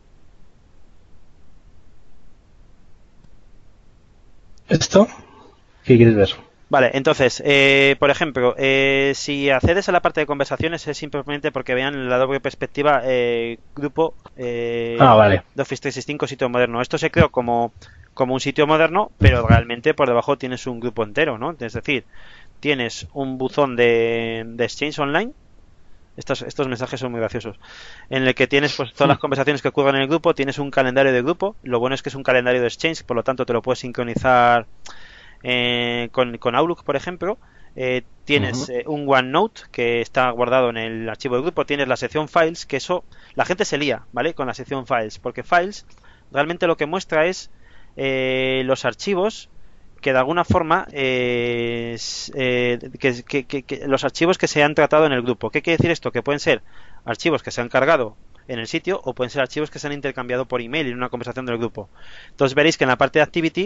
¿Esto? ¿Qué quieres ver? Vale, entonces, eh, por ejemplo, eh, si accedes a la parte de conversaciones es simplemente porque vean la doble perspectiva eh, grupo eh, ah, vale. de Office trescientos sesenta y cinco sitio moderno. Esto se creó como, como un sitio moderno, pero realmente por debajo tienes un grupo entero, ¿no? Es decir, tienes un buzón de, de Exchange Online. Estos, estos mensajes son muy graciosos. En el que tienes pues todas las conversaciones que ocurren en el grupo, tienes un calendario de grupo. Lo bueno es que es un calendario de Exchange, por lo tanto te lo puedes sincronizar Eh, con, con Outlook, por ejemplo. Eh, tienes uh-huh. eh, un OneNote que está guardado en el archivo del grupo. Tienes la sección Files, que eso la gente se lía, ¿vale? Con la sección Files, porque Files realmente lo que muestra es eh, los archivos que de alguna forma eh, eh, que, que, que, que los archivos que se han tratado en el grupo. ¿Qué quiere decir esto? Que pueden ser archivos que se han cargado en el sitio o pueden ser archivos que se han intercambiado por email en una conversación del grupo. Entonces veréis que en la parte de Activity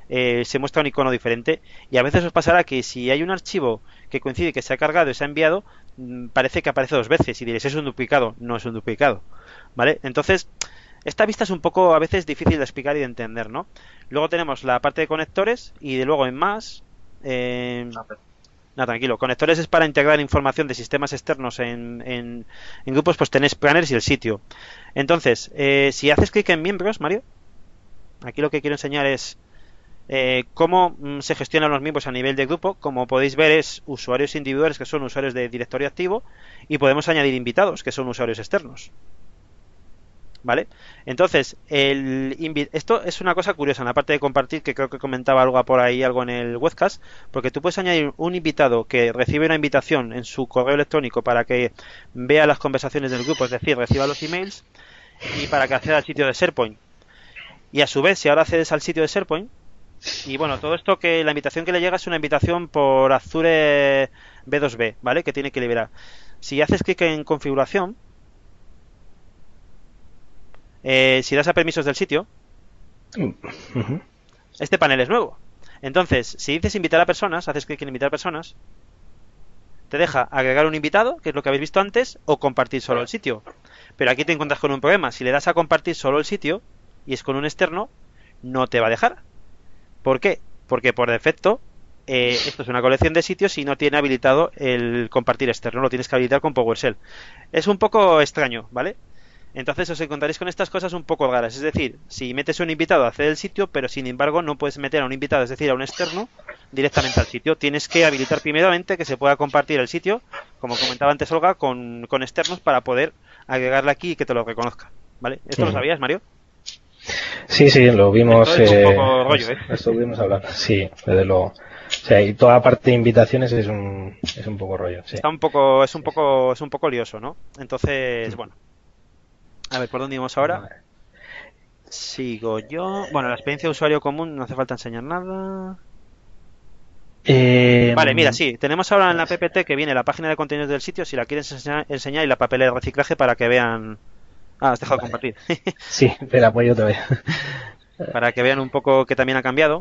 eh, se muestra un icono diferente. Y a veces os pasará que si hay un archivo que coincide que se ha cargado y se ha enviado, mmm, parece que aparece dos veces y diréis, es un duplicado. No es un duplicado, ¿vale? Entonces, esta vista es un poco a veces difícil de explicar y de entender, ¿no? Luego tenemos la parte de conectores y de luego en más... Eh, No, tranquilo. Conectores es para integrar información de sistemas externos en, en, en grupos, pues tenéis planners y el sitio. Entonces, eh, si haces clic en miembros, Mario, aquí lo que quiero enseñar es eh, cómo mm, se gestionan los miembros a nivel de grupo. Como podéis ver, es usuarios individuales, que son usuarios de directorio activo, y podemos añadir invitados, que son usuarios externos. ¿Vale? Entonces, el invi- esto es una cosa curiosa en la parte de compartir, que creo que comentaba algo por ahí, algo en el webcast, porque tú puedes añadir un invitado que recibe una invitación en su correo electrónico para que vea las conversaciones del grupo, es decir, reciba los emails, y para que acceda al sitio de SharePoint. Y a su vez, si ahora accedes al sitio de SharePoint, y bueno, todo esto, que la invitación que le llega es una invitación por Azure B dos B, ¿vale? Que tiene que liberar. Si haces clic en configuración, Eh, si das a permisos del sitio, Uh-huh. este panel es nuevo. Entonces, si dices invitar a personas, haces clic en invitar personas, te deja agregar un invitado, que es lo que habéis visto antes, o compartir solo el sitio. Pero aquí te encuentras con un problema. Si le das a compartir solo el sitio y es con un externo, no te va a dejar. ¿Por qué? Porque por defecto eh, esto es una colección de sitios y no tiene habilitado el compartir externo, lo tienes que habilitar con PowerShell. Es un poco extraño, ¿vale? Entonces os encontraréis con estas cosas un poco raras. Es decir, si metes un invitado a acceder al sitio, pero sin embargo no puedes meter a un invitado, es decir, a un externo, directamente al sitio. Tienes que habilitar primeramente que se pueda compartir el sitio, como comentaba antes Olga, con, con externos para poder agregarle aquí y que te lo reconozca. ¿Vale? ¿Esto uh-huh. lo sabías, Mario? Sí, sí, lo vimos. Esto es un poco eh, rollo, ¿eh? Estuvimos hablando. Sí, desde luego. O sea, y toda parte de invitaciones es un, es un poco rollo. Sí. Está un poco, es un poco, es un poco lioso, ¿no? Entonces, uh-huh. bueno. A ver, ¿por dónde íbamos ahora? Sigo yo. Bueno, la experiencia de usuario común, no hace falta enseñar nada. Eh... Vale, mira, sí. Tenemos ahora en la P P T que viene la página de contenidos del sitio, si la quieres enseñar, enseñar y la papelera de reciclaje para que vean... Ah, has dejado vale. de compartir. Sí, te la apoyo otra vez. Para que vean un poco que también ha cambiado.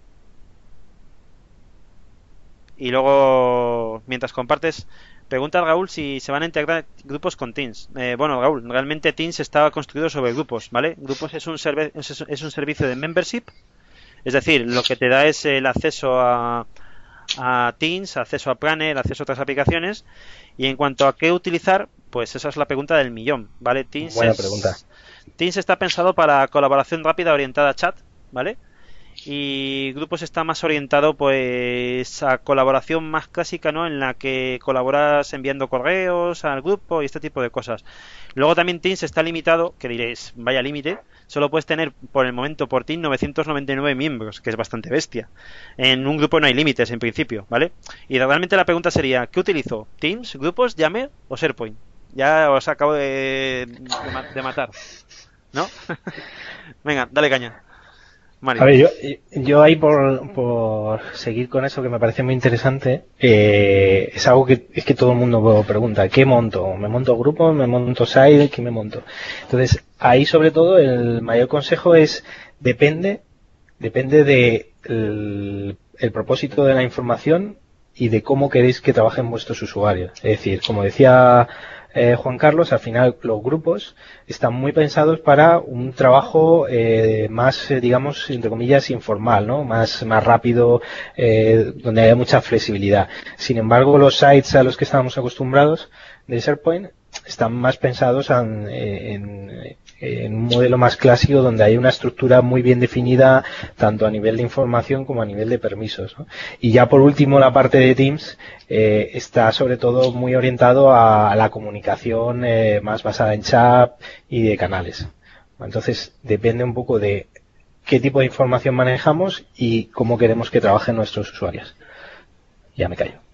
Y luego, mientras compartes... Pregunta a Raúl si se van a integrar grupos con Teams. Eh, bueno, Raúl, realmente Teams está construido sobre grupos, ¿vale? Grupos es un, serve- es un servicio de membership, es decir, lo que te da es el acceso a, a Teams, acceso a Planner, acceso a otras aplicaciones. Y en cuanto a qué utilizar, pues esa es la pregunta del millón, ¿vale? Teams Buena es, pregunta. Teams está pensado para colaboración rápida orientada a chat, ¿vale? Y grupos está más orientado pues a colaboración más clásica, ¿no? En la que colaboras enviando correos al grupo y este tipo de cosas. Luego también Teams está limitado, que diréis, vaya límite, solo puedes tener por el momento por Teams novecientos noventa y nueve miembros, que es bastante bestia. En un grupo no hay límites en principio, ¿vale? Y realmente la pregunta sería, ¿qué utilizo? ¿Teams, grupos, Yammer o SharePoint? Ya os acabo de, de, de matar, ¿no? Venga, dale caña. Mario. A ver, yo, yo ahí por, por seguir con eso que me parece muy interesante, eh, es algo que es que todo el mundo pregunta, ¿qué monto? ¿Me monto grupo? ¿Me monto site? ¿Qué me monto? Entonces, ahí sobre todo el mayor consejo es, depende, depende de el, el propósito de la información y de cómo queréis que trabajen vuestros usuarios. Es decir, como decía Eh, Juan Carlos, al final los grupos están muy pensados para un trabajo eh, más, eh, digamos, entre comillas, informal, ¿no? Más, más rápido, eh, donde haya mucha flexibilidad. Sin embargo, los sites a los que estábamos acostumbrados de SharePoint están más pensados en, en, en un modelo más clásico donde hay una estructura muy bien definida tanto a nivel de información como a nivel de permisos, ¿no? Y ya por último la parte de Teams eh, está sobre todo muy orientado a, a la comunicación eh, más basada en chat y de canales. Entonces depende un poco de qué tipo de información manejamos y cómo queremos que trabajen nuestros usuarios. Ya me callo.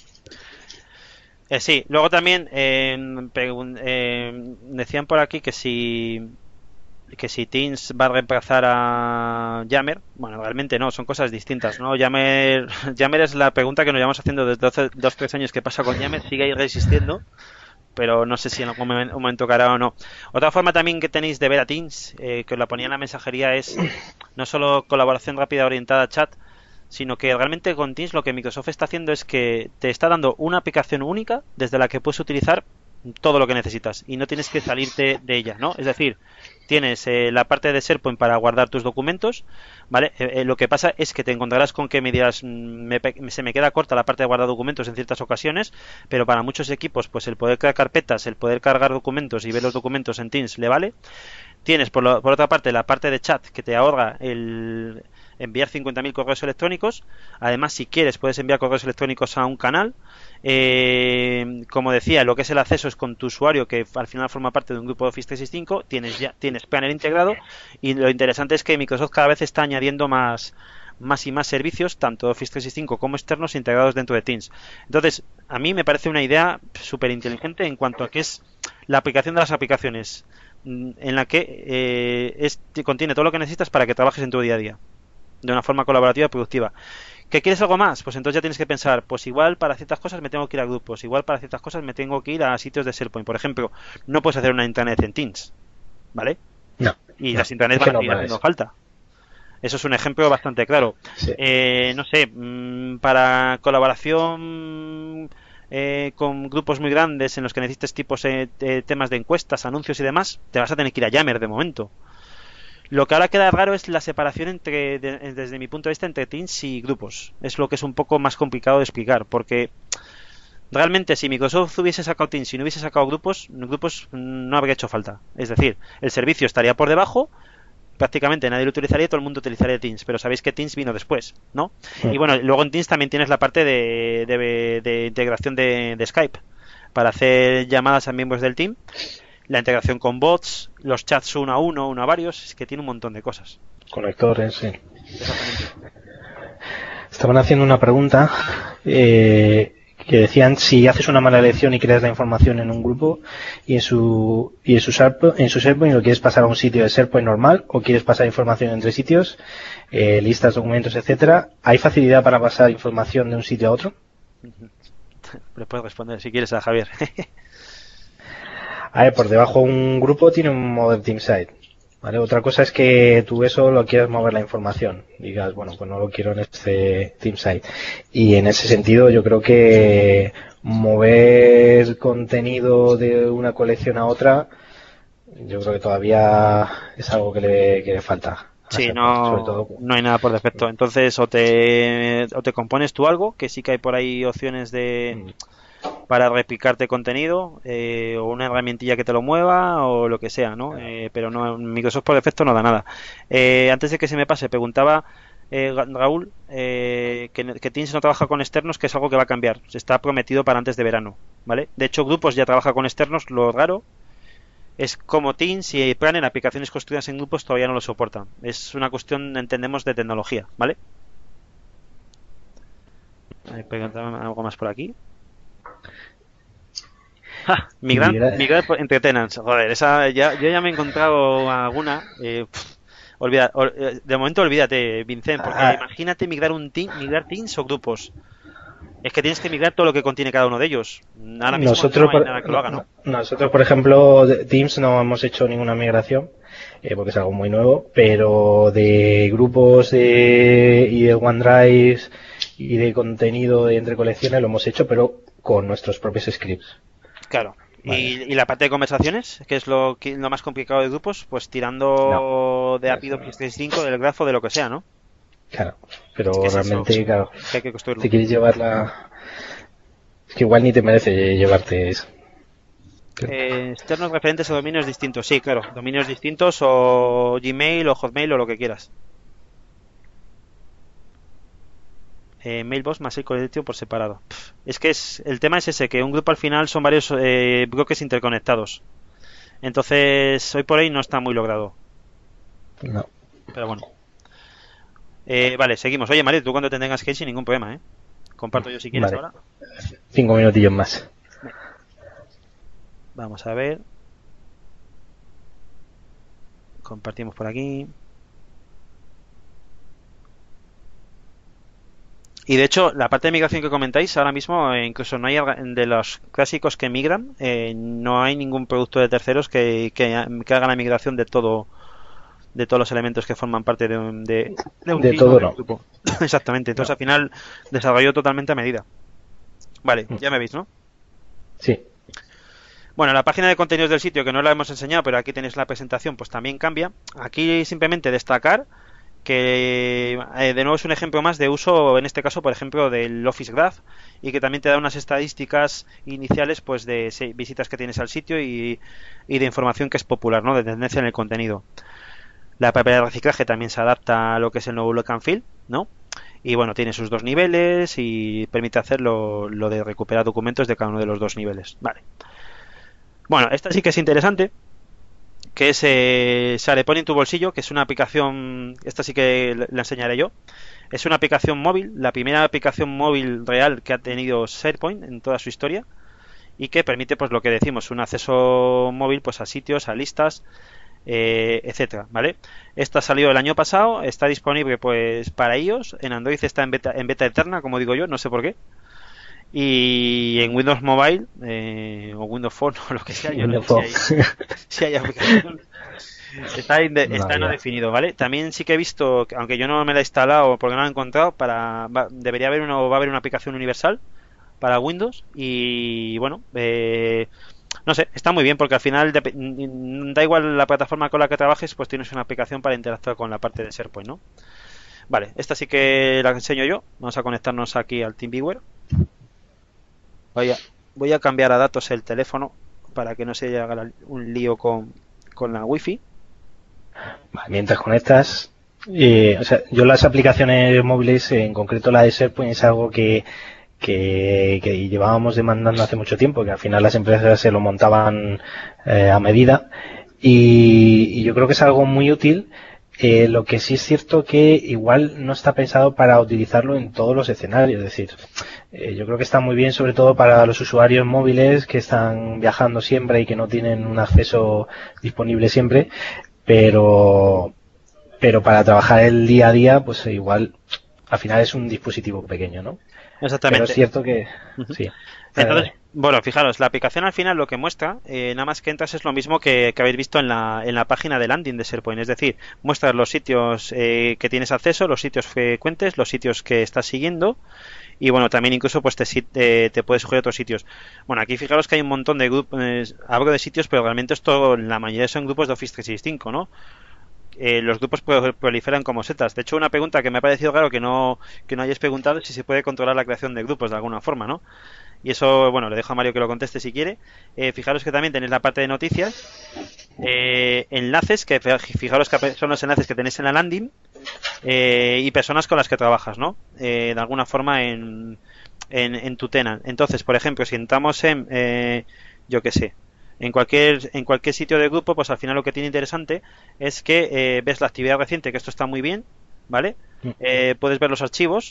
Eh, sí, luego también eh, pregun- eh, decían por aquí que si que si Teams va a reemplazar a Yammer. Bueno, realmente no, son cosas distintas, ¿no? Yammer, Yammer es la pregunta que nos llevamos haciendo desde doce, dos tres años que pasa con Yammer, sigue ahí resistiendo pero no sé si en algún momen- momento caerá o no. Otra forma también que tenéis de ver a Teams, eh, que os la ponía en la mensajería, es no solo colaboración rápida orientada a chat, sino que realmente con Teams lo que Microsoft está haciendo es que te está dando una aplicación única desde la que puedes utilizar todo lo que necesitas y no tienes que salirte de ella, ¿no? Es decir, tienes eh, la parte de SharePoint para guardar tus documentos, ¿vale? Eh, eh, lo que pasa es que te encontrarás con que me dirás, mm, me pe- se me queda corta la parte de guardar documentos en ciertas ocasiones, pero para muchos equipos, pues el poder crear carpetas, el poder cargar documentos y ver los documentos en Teams le vale. Tienes por, lo- por otra parte la parte de chat que te ahorra el enviar cincuenta mil correos electrónicos. Además, si quieres, puedes enviar correos electrónicos a un canal. Eh, como decía, lo que es el acceso es con tu usuario, que al final forma parte de un grupo de Office trescientos sesenta y cinco. Tienes ya tienes panel integrado y lo interesante es que Microsoft cada vez está añadiendo más más y más servicios, tanto de Office trescientos sesenta y cinco como externos, integrados dentro de Teams. Entonces, a mí me parece una idea súper inteligente en cuanto a que es la aplicación de las aplicaciones, en la que eh, es, contiene todo lo que necesitas para que trabajes en tu día a día de una forma colaborativa y productiva. ¿Que quieres algo más? Pues entonces ya tienes que pensar, pues igual para ciertas cosas me tengo que ir a grupos, igual para ciertas cosas me tengo que ir a sitios de SharePoint. Por ejemplo, no puedes hacer una intranet en Teams, ¿vale? No, Y no, las intranets es que van a no seguir para haciendo eso. falta. Eso es un ejemplo bastante claro. Sí. Eh, no sé, mmm, para colaboración eh, con grupos muy grandes en los que necesites tipos eh, de temas de encuestas, anuncios y demás, te vas a tener que ir a Yammer de momento. Lo que ahora queda raro es la separación entre, de- desde mi punto de vista, entre teams y grupos. Es lo que es un poco más complicado de explicar, porque realmente si Microsoft hubiese sacado teams y no hubiese sacado grupos, grupos no habría hecho falta. Es decir, el servicio estaría por debajo, prácticamente nadie lo utilizaría y todo el mundo utilizaría Teams, pero sabéis que Teams vino después, ¿no? Y bueno, luego en Teams también tienes la parte de, de, de integración de, de Skype para hacer llamadas a miembros del team, la integración con bots, los chats uno a uno, uno a varios, es que tiene un montón de cosas. Conectores, sí. Exactamente. Estaban haciendo una pregunta eh, que decían si haces una mala elección y creas la información en un grupo y en su y en su SharePoint, en su SharePoint lo quieres pasar a un sitio de SharePoint normal o quieres pasar información entre sitios, eh, listas, documentos, etcétera. ¿Hay facilidad para pasar información de un sitio a otro? Le puedes responder si quieres a Javier. A ver, por debajo un grupo tiene un Model Team Site. ¿Vale? Otra cosa es que tú eso lo quieras mover la información. Digas, bueno, pues no lo quiero en este Team Site. Y en ese sentido yo creo que mover contenido de una colección a otra, yo creo que todavía es algo que le, que le falta a Sí, SharePoint, sobre no, todo. no hay nada por defecto. Entonces, o te, o te compones tú algo, que sí que hay por ahí opciones de para replicarte contenido, eh, o una herramientilla que te lo mueva, o lo que sea, ¿no? Eh, pero no, Microsoft por defecto no da nada. Eh, antes de que se me pase, preguntaba eh, Raúl eh, que, que Teams no trabaja con externos, que es algo que va a cambiar. Se está prometido para antes de verano, ¿vale? De hecho, Grupos ya trabaja con externos. Lo raro es como Teams y Planner, aplicaciones construidas en grupos, todavía no lo soportan. Es una cuestión, entendemos, de tecnología, ¿vale? Eh, preguntaba algo más por aquí. Ja, migrar, migrar por- entre tenants. Joder, esa ya, yo ya me he encontrado alguna. Eh, pff, olvida, ol- eh, de momento olvídate, Vincent, porque Ah, imagínate migrar un team, migrar teams o grupos. Es que tienes que migrar todo lo que contiene cada uno de ellos. Ahora mismo nosotros, no hay por, nada que lo no, haga, no, ¿no? nosotros, por ejemplo, de Teams no hemos hecho ninguna migración, eh, porque es algo muy nuevo, pero de grupos de, y de OneDrive y de contenido de entre colecciones lo hemos hecho, pero con nuestros propios scripts. Claro. Vale. Y, y la parte de conversaciones, que es lo, que, lo más complicado de grupos, pues No. tirando de A P I Eso de no. Office trescientos sesenta y cinco, del grafo, de lo que sea, ¿no? Claro. Es que Pero es eso, realmente, claro, que hay que si construirlo. quieres llevarla, es que igual ni te merece llevarte eso. Eh, externos referentes a dominios distintos. Sí, claro, dominios distintos o Gmail o Hotmail o lo que quieras. Eh, Mailbox más el colectivo por separado. Pff, es que es el tema es ese, que un grupo al final son varios eh, bloques interconectados. Entonces, hoy por hoy no está muy logrado. No. Pero bueno. Eh, vale, seguimos. Oye, Mario, tú cuando te tengas que ir sin ningún problema, ¿eh? Comparto yo si quieres Vale. ahora. Cinco minutillos más. Vamos a ver. Compartimos por aquí. Y de hecho, la parte de migración que comentáis, ahora mismo, eh, incluso no hay de los clásicos que migran, eh, no hay ningún producto de terceros que, que, que haga la migración de todo, de todos los elementos que forman parte de un, de, de un De team o todo de un no. grupo. Exactamente. Entonces, No. al final, desarrolló totalmente a medida. Vale, Mm. ya me veis, ¿no? Sí. Bueno, la página de contenidos del sitio, que no la hemos enseñado, pero aquí tenéis la presentación, pues también cambia. Aquí simplemente destacar que eh, de nuevo es un ejemplo más de uso, en este caso, por ejemplo, del Office Graph, y que también te da unas estadísticas iniciales pues de sí, visitas que tienes al sitio y, y de información que es popular, ¿no? De tendencia en el contenido. La papelera de reciclaje también se adapta a lo que es el nuevo Look and Feel, ¿no? Y bueno, tiene sus dos niveles y permite hacer lo, lo de recuperar documentos de cada uno de los dos niveles. Vale. Bueno, esta sí que es interesante, que es eh, SharePoint en tu bolsillo, que es una aplicación, esta sí que la enseñaré yo. Es una aplicación móvil, la primera aplicación móvil real que ha tenido SharePoint en toda su historia y que permite, pues lo que decimos, un acceso móvil pues a sitios, a listas, eh, etcétera, ¿vale? Esta salió el año pasado, está disponible pues para iOS, en Android está en beta, en beta eterna, como digo yo, no sé por qué. Y en Windows Mobile eh, o Windows Phone o lo que sea, yo no Windows sé si hay, si hay aplicación. Está, en, No, está no ya. definido, ¿vale? También sí que he visto, aunque yo no me la he instalado porque no la he encontrado, para va, debería haber una, va a haber una aplicación universal para Windows y bueno, eh, no sé, está muy bien porque al final de, da igual la plataforma con la que trabajes, pues tienes una aplicación para interactuar con la parte de SharePoint, ¿no? Vale, esta sí que la enseño yo. Vamos a conectarnos aquí al TeamViewer. Voy a, voy a cambiar a datos el teléfono para que no se haga un lío con, con la wifi. Vale, mientras conectas, eh, o sea, yo las aplicaciones móviles, en concreto la de SharePoint, es algo que, que, que llevábamos demandando hace mucho tiempo, que al final las empresas se lo montaban eh, a medida y, y yo creo que es algo muy útil. Eh, lo que sí es cierto que igual no está pensado para utilizarlo en todos los escenarios, es decir, eh, yo creo que está muy bien sobre todo para los usuarios móviles que están viajando siempre y que no tienen un acceso disponible siempre, pero pero para trabajar el día a día, pues igual al final es un dispositivo pequeño, ¿no? Pero es Exactamente. cierto que Uh-huh. sí. Dale, Entonces, dale. bueno, fijaros, la aplicación al final lo que muestra, eh, nada más que entras es lo mismo que, que habéis visto en la, en la página de landing de SharePoint, es decir, muestras los sitios eh, que tienes acceso, los sitios frecuentes, los sitios que estás siguiendo y bueno, también incluso pues te, te, te puedes sugerir otros sitios. Bueno, aquí fijaros que hay un montón de grupos, eh, hablo de sitios, pero realmente esto, la mayoría son grupos de Office trescientos sesenta y cinco, ¿no? Eh, los grupos proliferan como setas. De hecho, una pregunta que me ha parecido raro que no, que no hayáis preguntado es si se puede controlar la creación de grupos de alguna forma, ¿no? Y eso, bueno, le dejo a Mario que lo conteste si quiere. Eh, fijaros que también tenéis la parte de noticias, eh, enlaces, que fijaros que son los enlaces que tenéis en la landing, eh, y personas con las que trabajas, ¿no? Eh, de alguna forma en, en, en tu tenant. Entonces, por ejemplo, si entramos en, eh, yo qué sé, en cualquier en cualquier sitio de grupo, pues al final lo que tiene interesante es que eh, ves la actividad reciente, que esto está muy bien, ¿vale? Eh, puedes ver los archivos,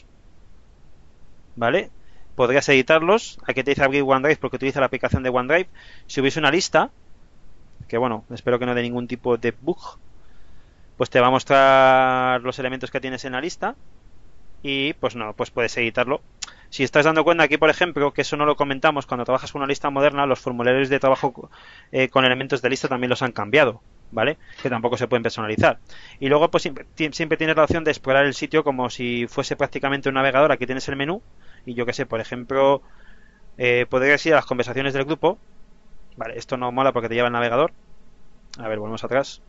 ¿vale? Podrías editarlos. Aquí te dice abrir OneDrive porque utiliza la aplicación de OneDrive. Si hubiese una lista, que bueno, espero que no dé ningún tipo de bug, pues te va a mostrar los elementos que tienes en la lista y pues no, pues puedes editarlo. Si estás dando cuenta aquí, por ejemplo, que eso no lo comentamos, cuando trabajas con una lista moderna, los formularios de trabajo eh, con elementos de lista también los han cambiado, ¿vale? Que tampoco se pueden personalizar. Y luego pues siempre, siempre tienes la opción de explorar el sitio como si fuese prácticamente un navegador. Aquí tienes el menú y yo que sé, por ejemplo, eh, podrías ir a las conversaciones del grupo. Vale, esto no mola porque te lleva el navegador. A ver, volvemos atrás.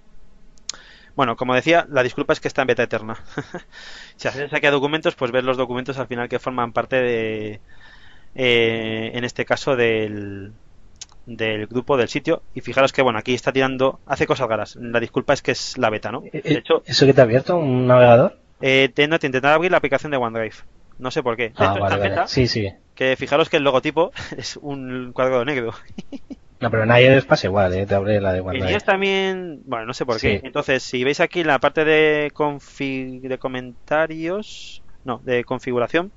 Bueno, como decía, la disculpa es que está en beta eterna. Si haces aquí a documentos, pues ves los documentos al final que forman parte de, eh, en este caso, del, del grupo, del sitio. Y fijaros que, bueno, aquí está tirando, hace cosas raras. La disculpa es que es la beta, ¿no? De hecho, ¿eso que te ha abierto? ¿Un navegador? eh, te, no, te intentaba abrir la aplicación de OneDrive. No sé por qué. De Ah, hecho, vale, está en vale. beta, Sí, sí. que fijaros que el logotipo es un cuadrado negro. No, pero en iOS pasa igual, ¿eh? Te abre la de En OneDrive. iOS también, bueno, no sé por qué. Sí. Entonces, si veis aquí la parte de, config, de comentarios, no, de configuración,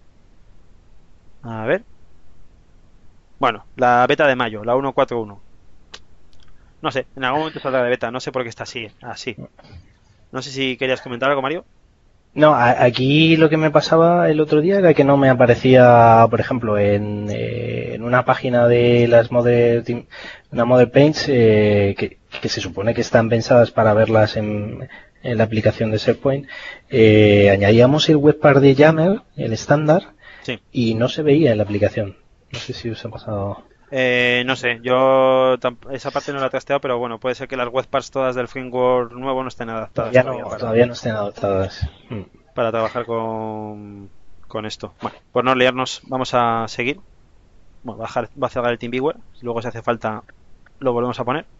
a ver, bueno, la beta de mayo, la uno punto cuatro punto uno. No sé, en algún momento saldrá de beta, no sé por qué está así, así. No sé si querías comentar algo, Mario. No, a- aquí lo que me pasaba el otro día era que no me aparecía, por ejemplo, en, eh, en una página de las Model, Team- una Model Paints eh, que, que se supone que están pensadas para verlas en, en la aplicación de SharePoint, eh, añadíamos el webpack de Yammer, el estándar, Sí. y no se veía en la aplicación. No sé si os ha pasado. Eh, no sé, yo tamp- esa parte no la he testeado, pero bueno, puede ser que las webparts todas del framework nuevo no estén adaptadas Todavía todavía no, para, todavía no están adaptadas. Mm. para trabajar con, con esto. Bueno, por no liarnos, vamos a seguir. Bueno, bajar, va a cerrar el TeamViewer. Luego, si hace falta, lo volvemos a poner.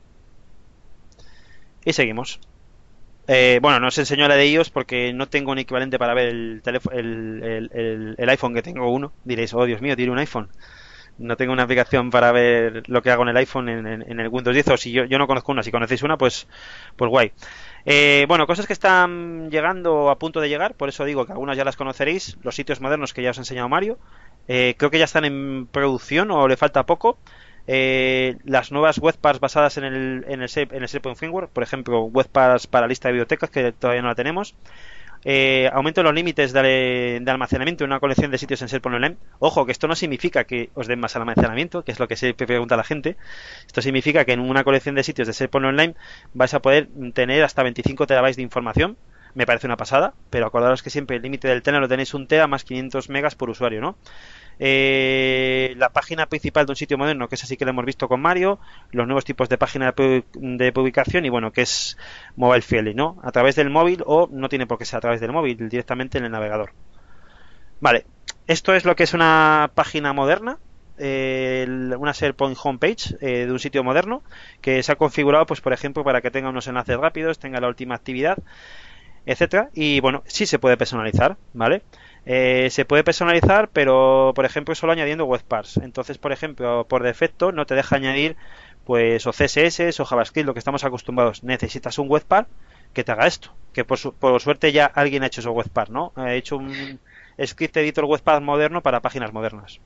Y seguimos. Eh, bueno, no os enseño la de iOS porque no tengo un equivalente para ver el, teléfono, el, el, el, el iPhone, que tengo uno. Diréis, oh Dios mío, tiene un iPhone. No tengo una aplicación para ver lo que hago en el iPhone en, en, en el Windows diez, o si yo, yo no conozco una. Si conocéis una, pues, pues guay. Eh, bueno, cosas que están llegando, a punto de llegar, por eso digo que algunas ya las conoceréis. Los sitios modernos que ya os ha enseñado Mario, eh, creo que ya están en producción o le falta poco. Eh, las nuevas webpads basadas en el, en el, shape, en el SharePoint Framework, por ejemplo, webpads para lista de bibliotecas, que todavía no la tenemos. Eh, aumento los límites de, de almacenamiento en una colección de sitios en SharePoint Online. Ojo, que esto no significa que os den más almacenamiento, que es lo que siempre pregunta la gente. Esto significa que en una colección de sitios de SharePoint Online vais a poder tener hasta veinticinco terabytes de información. Me parece una pasada, pero acordaros que siempre el límite del tera lo tenéis un tera más quinientos megas por usuario, ¿no? Eh, la página principal de un sitio moderno, que es así que lo hemos visto con Mario, los nuevos tipos de página de, de publicación y bueno, que es mobile friendly, ¿no? A través del móvil o no tiene por qué ser a través del móvil, directamente en el navegador. Vale, esto es lo que es una página moderna, eh, una SharePoint homepage eh, de un sitio moderno que se ha configurado, pues por ejemplo, para que tenga unos enlaces rápidos, tenga la última actividad, etcétera. Y bueno, sí se puede personalizar, ¿vale? Eh, se puede personalizar, pero por ejemplo solo añadiendo webparts. Entonces, por ejemplo, por defecto no te deja añadir pues o C S S o JavaScript, lo que estamos acostumbrados. Necesitas un webpart que te haga esto, que por, su, por suerte ya alguien ha hecho esos webpart, ¿no? Ha hecho un script editor webpart moderno para páginas modernas.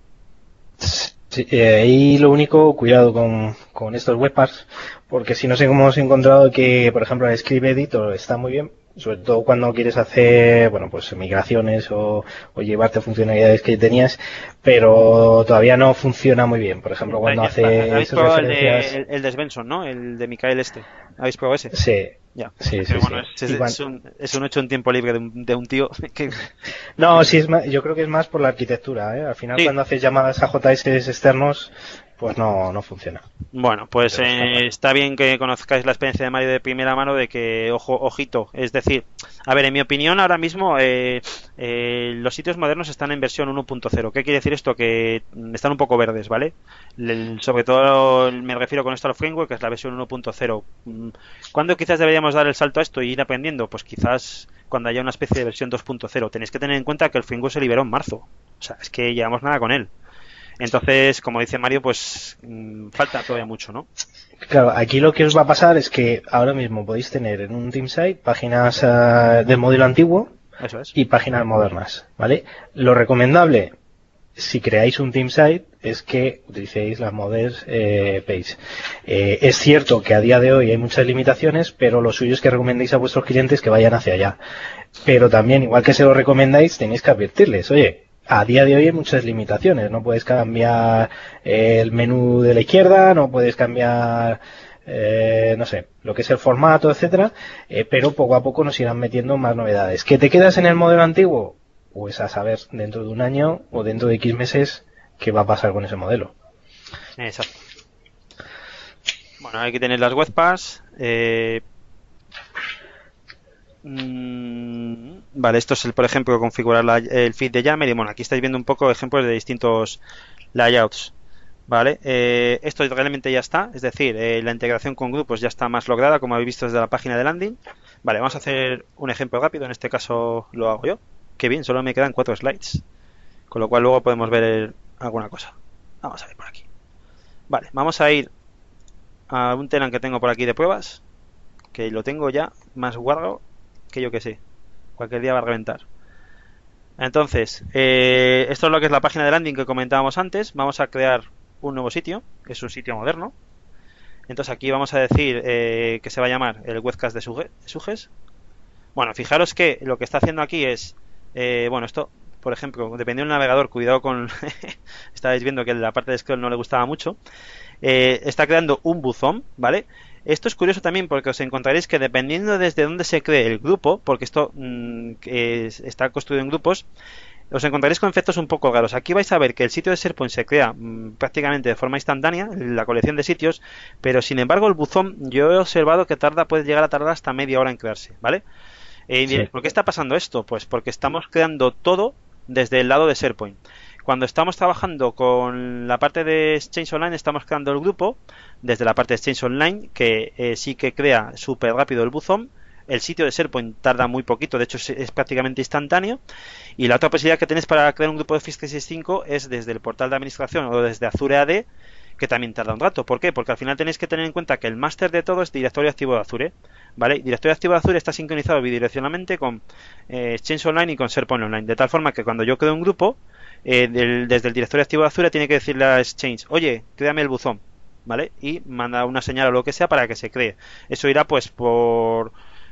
Sí, eh, ahí lo único, cuidado con, con estos webpacks, porque si no sé cómo hemos encontrado que, por ejemplo, el Script Editor está muy bien, sobre todo cuando quieres hacer, bueno, pues migraciones o, o llevarte funcionalidades que tenías, pero todavía no funciona muy bien. Por ejemplo, Está, cuando ya está. Habéis haces probado el de, referencias. el, el de Svensson, ¿no? El de Michael este. ¿Habéis probado ese? Sí, Ya. sí, Pero sí, bueno, sí. es, es, Y cuan- es un, es un hecho en tiempo libre de un, de un tío que... No, sí es más, yo creo que es más por la arquitectura, ¿eh? Al final Sí. cuando haces llamadas a J S externos, pues no, no funciona. Bueno, Se pues te va a eh, escapar. está bien que conozcáis la experiencia de Mario de primera mano, de que, ojo, ojito, es decir, a ver, en mi opinión ahora mismo eh, eh, los sitios modernos están en versión uno punto cero. ¿Qué quiere decir esto? Que mm, están un poco verdes, ¿vale? El- sobre todo me refiero con esto al framework, que es la versión uno punto cero. Mm, ¿Cuándo quizás deberíamos dar el salto a esto y ir aprendiendo? Pues quizás cuando haya una especie de versión dos punto cero. Tenéis que tener en cuenta que el framework se liberó en marzo. O sea, es que llevamos nada con él. Entonces, como dice Mario, pues mmm, falta todavía mucho, ¿no? Claro, aquí lo que os va a pasar es que ahora mismo podéis tener en un team site páginas uh, del modelo antiguo Eso es. y páginas modernas, ¿vale? Lo recomendable, si creáis un team site, es que utilicéis las models eh, page. Eh, es cierto que a día de hoy hay muchas limitaciones, pero lo suyo es que recomendéis a vuestros clientes que vayan hacia allá. Pero también, igual que se lo recomendáis, tenéis que advertirles, oye, a día de hoy hay muchas limitaciones. No puedes cambiar eh, el menú de la izquierda, no puedes cambiar, eh, no sé, lo que es el formato, etcétera. Eh, pero poco a poco nos irán metiendo más novedades. ¿Que te quedas en el modelo antiguo? Pues a saber dentro de un año o dentro de X meses qué va a pasar con ese modelo. Exacto. Bueno, hay que tener las webpads. Eh, mmm, vale, esto es el, por ejemplo, configurar la, el feed de Yammer. Y bueno, aquí estáis viendo un poco ejemplos de distintos layouts. Vale, eh, esto realmente ya está. Es decir, eh, la integración con grupos ya está más lograda, como habéis visto desde la página de landing. Vale, vamos a hacer un ejemplo rápido. En este caso lo hago yo. Qué bien, solo me quedan cuatro slides. Con lo cual luego podemos ver alguna cosa. Vamos a ver por aquí. Vale, vamos a ir a un tenant que tengo por aquí de pruebas, que lo tengo ya más guardo que yo que sé. Cualquier día va a reventar. Entonces, eh, esto es lo que es la página de landing que comentábamos antes. Vamos a crear un nuevo sitio, que es un sitio moderno. Entonces aquí vamos a decir eh, que se va a llamar el webcast de Suges. Bueno, fijaros que lo que está haciendo aquí es, eh, bueno, esto, por ejemplo, dependiendo del navegador, cuidado con, estáis viendo que la parte de scroll no le gustaba mucho, eh, está creando un buzón, ¿vale? Esto es curioso también porque os encontraréis que dependiendo desde dónde se cree el grupo, porque esto mmm, es, está construido en grupos, os encontraréis con efectos un poco raros. Aquí vais a ver que el sitio de SharePoint se crea mmm, prácticamente de forma instantánea, la colección de sitios, pero sin embargo el buzón yo he observado que tarda, puede llegar a tardar hasta media hora en crearse, ¿vale? Eh, Sí. ¿Por qué está pasando esto? Pues porque estamos creando todo desde el lado de SharePoint. Cuando estamos trabajando con la parte de Exchange Online, estamos creando el grupo desde la parte de Exchange Online, que eh, sí que crea súper rápido el buzón. El sitio de SharePoint tarda muy poquito, de hecho es, es prácticamente instantáneo. Y la otra posibilidad que tenéis para crear un grupo de Office trescientos sesenta y cinco es desde el portal de administración o desde Azure A D, que también tarda un rato. ¿Por qué? Porque al final tenéis que tener en cuenta que el máster de todo es directorio activo de Azure, ¿vale? Directorio activo de Azure está sincronizado bidireccionalmente con eh, Exchange Online y con SharePoint Online, de tal forma que cuando yo creo un grupo, eh, del, desde el directorio activo de Azure tiene que decirle a Exchange, oye, créame el buzón, ¿vale? Y manda una señal o lo que sea para que se cree. Eso irá pues por...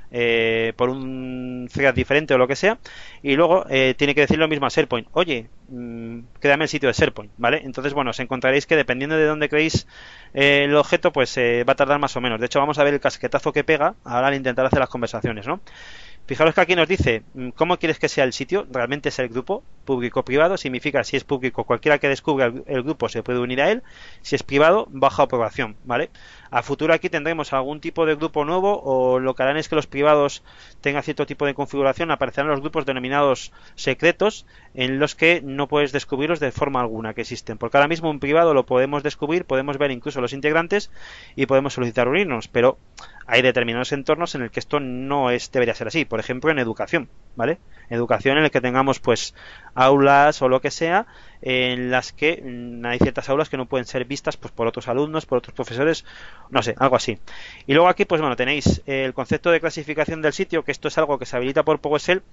Eh, por un thread diferente o lo que sea, y luego eh, tiene que decir lo mismo a SharePoint, oye, mmm, créame el sitio de SharePoint, ¿vale? Entonces, bueno, os encontraréis que dependiendo de dónde creéis eh, el objeto, pues eh, va a tardar más o menos. De hecho, vamos a ver el casquetazo que pega ahora al intentar hacer las conversaciones, ¿no? Fijaros que aquí nos dice cómo quieres que sea el sitio, realmente es el grupo, público o privado, significa si es público, cualquiera que descubra el, el grupo se puede unir a él, si es privado, baja aprobación, ¿vale? A futuro aquí tendremos algún tipo de grupo nuevo, o lo que harán es que los privados tengan cierto tipo de configuración, aparecerán los grupos denominados secretos, en los que no puedes descubrirlos de forma alguna que existen, porque ahora mismo un privado lo podemos descubrir, podemos ver incluso los integrantes y podemos solicitar unirnos, pero hay determinados entornos en el que esto no es debería ser así. Por ejemplo, en educación, ¿vale? Educación en el que tengamos pues aulas o lo que sea, en las que mmm, hay ciertas aulas que no pueden ser vistas pues por otros alumnos, por otros profesores, no sé, algo así. Y luego aquí pues bueno, tenéis el concepto de clasificación del sitio, que esto es algo que se habilita por PowerShell,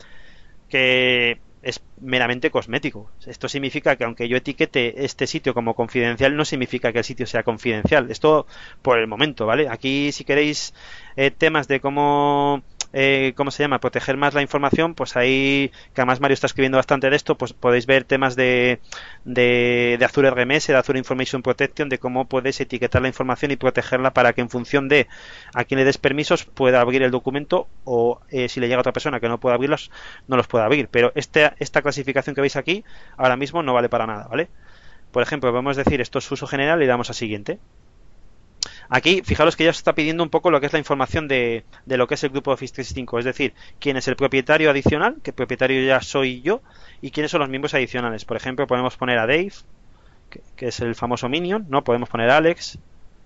que es meramente cosmético. Esto significa que aunque yo etiquete este sitio como confidencial, no significa que el sitio sea confidencial. Esto por el momento, ¿vale? Aquí si queréis eh, temas de cómo... Eh, ¿cómo se llama? Proteger más la información, pues ahí, que además Mario está escribiendo bastante de esto, pues podéis ver temas de, de, de Azure R M S, de Azure Information Protection, de cómo podéis etiquetar la información y protegerla para que en función de a quién le des permisos pueda abrir el documento, o eh, si le llega a otra persona que no pueda abrirlos, no los pueda abrir. Pero este, esta clasificación que veis aquí, ahora mismo no vale para nada, ¿vale? Por ejemplo, podemos decir esto es uso general y damos a siguiente. Aquí, fijaros que ya os está pidiendo un poco lo que es la información de, de lo que es el grupo de Office trescientos sesenta y cinco, es decir, quién es el propietario adicional, que propietario ya soy yo, y quiénes son los miembros adicionales. Por ejemplo, podemos poner a Dave, que, que es el famoso Minion, ¿no? Podemos poner a Alex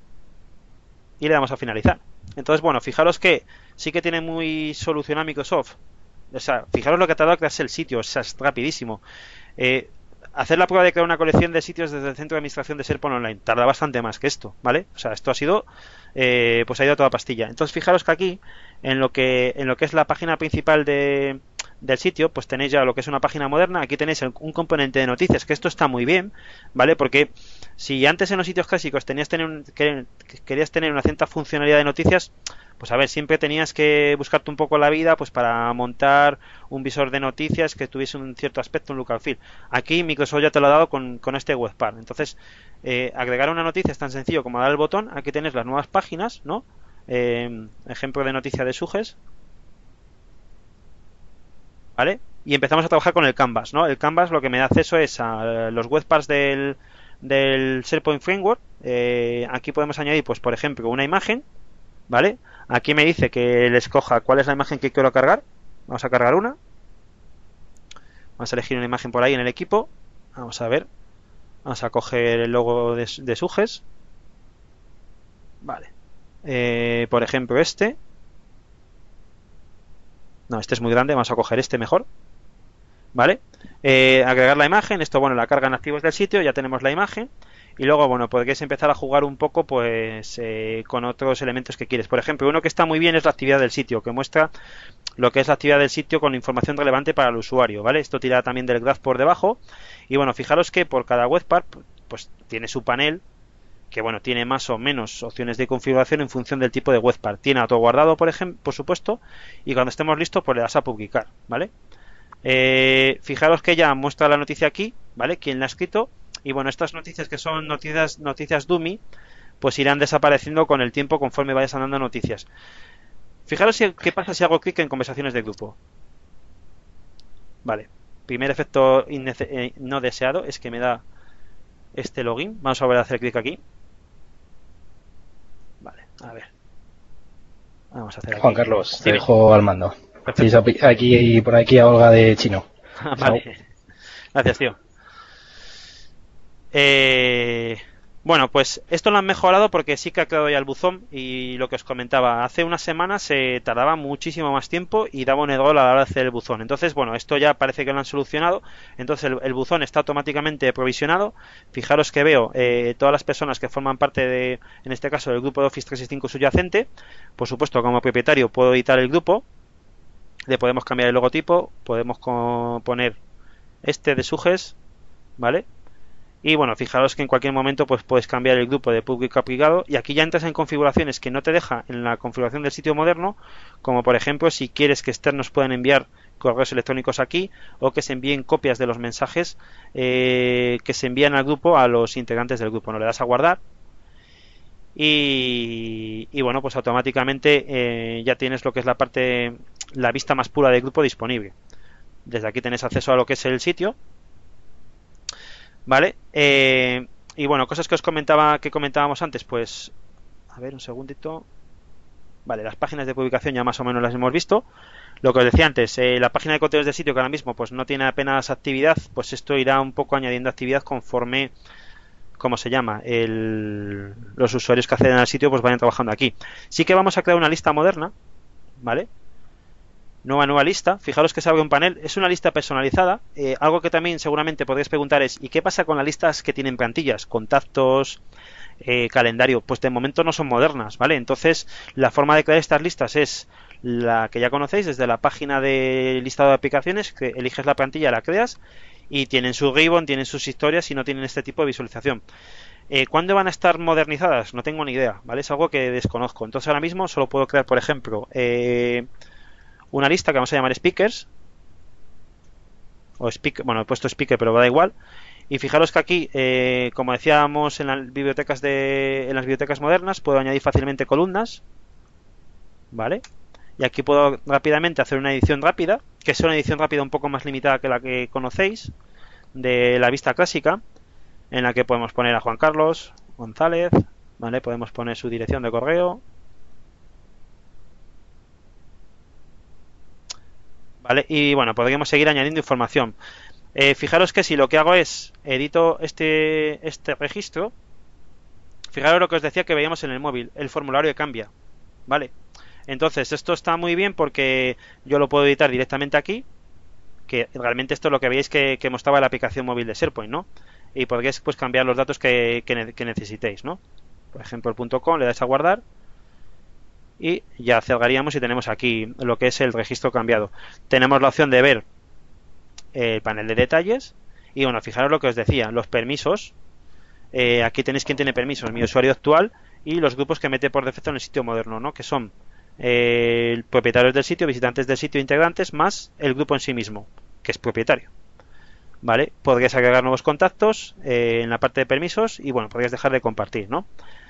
y le damos a finalizar. Entonces, bueno, fijaros que sí que tiene muy solucionado Microsoft. O sea, fijaros lo que ha tardado a crearse el sitio, o sea, es rapidísimo. Eh, hacer la prueba de crear una colección de sitios desde el centro de administración de SharePoint Online tarda bastante más que esto, ¿vale? O sea, esto ha sido, eh, pues ha ido a toda pastilla. Entonces, fijaros que aquí, en lo que, en lo que es la página principal de, del sitio, pues tenéis ya lo que es una página moderna. Aquí tenéis un componente de noticias, que esto está muy bien, ¿vale? Porque si antes en los sitios clásicos tenías tener un, querías tener una cierta funcionalidad de noticias, pues a ver, siempre tenías que buscarte un poco la vida pues para montar un visor de noticias que tuviese un cierto aspecto, un look and feel. Aquí Microsoft ya te lo ha dado con, con este webpar. Entonces, eh, agregar una noticia es tan sencillo como dar el botón. Aquí tienes las nuevas páginas, ¿no? Eh, ejemplo de noticia de Suges, ¿vale? Y empezamos a trabajar con el Canvas, ¿no? El Canvas lo que me da acceso es a los webpars del, del SharePoint Framework. Eh, aquí podemos añadir, pues por ejemplo, una imagen, ¿vale? Aquí me dice que le escoja cuál es la imagen que quiero cargar. Vamos a cargar una. Vamos a elegir una imagen por ahí en el equipo. Vamos a ver. Vamos a coger el logo de, de Suges. Vale. Eh, por ejemplo, este. No, este es muy grande. Vamos a coger este mejor. ¿Vale? Eh, agregar la imagen. Esto, bueno, la carga en activos del sitio. Ya tenemos la imagen. Y luego, bueno, podréis empezar a jugar un poco pues eh, con otros elementos que quieres. Por ejemplo, uno que está muy bien es la actividad del sitio, que muestra lo que es la actividad del sitio con información relevante para el usuario, ¿vale? Esto tira también del graph por debajo. Y bueno, fijaros que por cada webpar pues tiene su panel, que bueno, tiene más o menos opciones de configuración en función del tipo de webpack. Tiene autoguardado, por ejemplo, por supuesto, y cuando estemos listos, pues le das a publicar, ¿vale? Eh, fijaros que ya muestra la noticia aquí, ¿vale? Quién la ha escrito, y bueno, estas noticias que son noticias, noticias dummy, pues irán desapareciendo con el tiempo conforme vayas andando noticias. Fijaros si, qué pasa si hago clic en conversaciones de grupo. Vale, primer efecto eh, no deseado es que me da este login. Vamos a volver a hacer clic aquí. Vale, a ver. Vamos a hacer aquí. Juan Carlos, te Dime. dejo al mando. Perfecto. Sí, aquí y por aquí a Olga de Chino. Vale. Gracias, tío. Eh... Bueno, pues esto lo han mejorado porque sí que ha creado ya el buzón y lo que os comentaba, hace unas semanas se tardaba muchísimo más tiempo y daba un error a la hora de hacer el buzón. Entonces, bueno, esto ya parece que lo han solucionado. Entonces el, el buzón está automáticamente provisionado. Fijaros que veo eh, todas las personas que forman parte de, en este caso, del grupo de Office trescientos sesenta y cinco subyacente. Por supuesto, como propietario puedo editar el grupo. Le podemos cambiar el logotipo, podemos poner este de suges, ¿vale? Y bueno, fijaros que en cualquier momento pues puedes cambiar el grupo de público a privado y aquí ya entras en configuraciones que no te deja en la configuración del sitio moderno, como por ejemplo si quieres que externos puedan enviar correos electrónicos aquí o que se envíen copias de los mensajes eh, que se envían al grupo a los integrantes del grupo. No le das a guardar y, y bueno, pues automáticamente eh, ya tienes lo que es la parte, la vista más pura del grupo disponible. Desde aquí tenéis acceso a lo que es el sitio. Vale, eh, y bueno, cosas que os comentaba, que comentábamos antes, pues, a ver, un segundito. Vale, las páginas de publicación ya más o menos las hemos visto. Lo que os decía antes, eh, la página de contenidos del sitio que ahora mismo pues no tiene apenas actividad, pues esto irá un poco añadiendo actividad conforme, ¿cómo se llama? El, los usuarios que acceden al sitio pues vayan trabajando aquí. Sí que vamos a crear una lista moderna, ¿vale? Nueva, nueva lista. Fijaros que se abre un panel. Es una lista personalizada. Eh, algo que también seguramente podréis preguntar es ¿y qué pasa con las listas que tienen plantillas? Contactos, eh, calendario. Pues de momento no son modernas, ¿vale? Entonces la forma de crear estas listas es la que ya conocéis desde la página de listado de aplicaciones, que eliges la plantilla, la creas y tienen su ribbon, tienen sus historias y no tienen este tipo de visualización. Eh, ¿Cuándo van a estar modernizadas? No tengo ni idea, ¿vale? Es algo que desconozco. Entonces ahora mismo solo puedo crear, por ejemplo, eh, una lista que vamos a llamar speakers o speaker, bueno, he puesto speaker pero da igual, y fijaros que aquí eh, como decíamos en las bibliotecas de en las bibliotecas modernas puedo añadir fácilmente columnas, vale, y aquí puedo rápidamente hacer una edición rápida, que es una edición rápida un poco más limitada que la que conocéis de la vista clásica, en la que podemos poner a Juan Carlos González, vale, podemos poner su dirección de correo, ¿vale? Y bueno, podríamos seguir añadiendo información. Eh, fijaros que si lo que hago es edito este, este registro, fijaros lo que os decía que veíamos en el móvil, el formulario cambia, ¿vale? Entonces esto está muy bien porque yo lo puedo editar directamente aquí, que realmente esto es lo que veis que, que mostraba la aplicación móvil de SharePoint, ¿no? Y podréis pues cambiar los datos que, que, que necesitéis, ¿no? Por ejemplo el punto .com, le dais a guardar y ya cerraríamos y tenemos aquí lo que es el registro cambiado. Tenemos la opción de ver el panel de detalles y bueno, fijaros lo que os decía, los permisos, eh, aquí tenéis quién tiene permisos, mi usuario actual y los grupos que mete por defecto en el sitio moderno, ¿no? Que son eh, propietarios del sitio, visitantes del sitio, integrantes, más el grupo en sí mismo, que es propietario, ¿vale? Podrías agregar nuevos contactos eh, en la parte de permisos y bueno, podrías dejar de compartir, ¿no?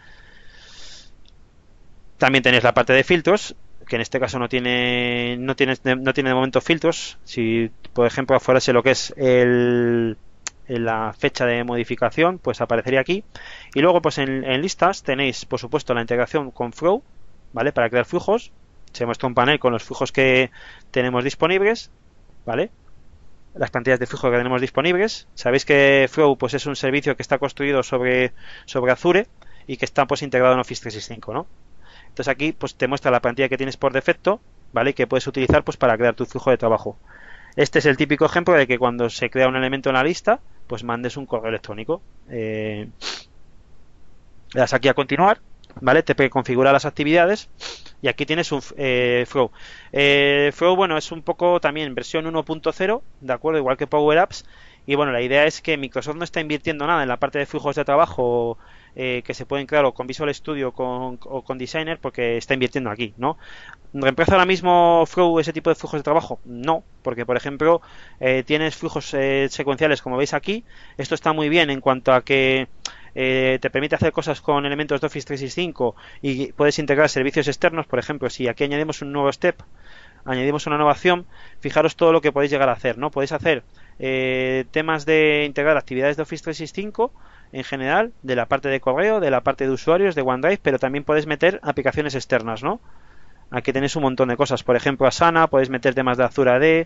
También tenéis la parte de filtros, que en este caso no tiene no tiene, no tiene de momento filtros. Si, por ejemplo, fuese lo que es el, la fecha de modificación, pues aparecería aquí. Y luego, pues en, en listas tenéis, por supuesto, la integración con Flow, ¿vale? Para crear flujos. Se muestra un panel con los flujos que tenemos disponibles, ¿vale? Las plantillas de flujo que tenemos disponibles. Sabéis que Flow, pues es un servicio que está construido sobre, sobre Azure y que está pues integrado en Office trescientos sesenta y cinco, ¿no? Entonces aquí pues te muestra la plantilla que tienes por defecto, ¿vale? Que puedes utilizar pues para crear tu flujo de trabajo. Este es el típico ejemplo de que cuando se crea un elemento en la lista, pues mandes un correo electrónico. Eh, le das aquí a continuar, ¿vale? Te configura las actividades y aquí tienes un eh, Flow. Eh, Flow, bueno, es un poco también versión uno punto cero, ¿de acuerdo? Igual que Power Apps. Y bueno, la idea es que Microsoft no está invirtiendo nada en la parte de flujos de trabajo eh, que se pueden crear o con Visual Studio con, o con Designer, porque está invirtiendo aquí, ¿no? ¿Reemplaza ahora mismo Flow ese tipo de flujos de trabajo? No, porque por ejemplo eh, tienes flujos eh, secuenciales como veis aquí. Esto está muy bien en cuanto a que eh, te permite hacer cosas con elementos de Office trescientos sesenta y cinco y puedes integrar servicios externos. Por ejemplo, si aquí añadimos un nuevo step, añadimos una nueva acción, fijaros todo lo que podéis llegar a hacer, ¿no? Podéis hacer eh, temas de integrar actividades de Office trescientos sesenta y cinco en general, de la parte de correo, de la parte de usuarios, de OneDrive, pero también podéis meter aplicaciones externas, ¿no? Aquí tenéis un montón de cosas, por ejemplo Asana, podéis meter temas de Azure A D,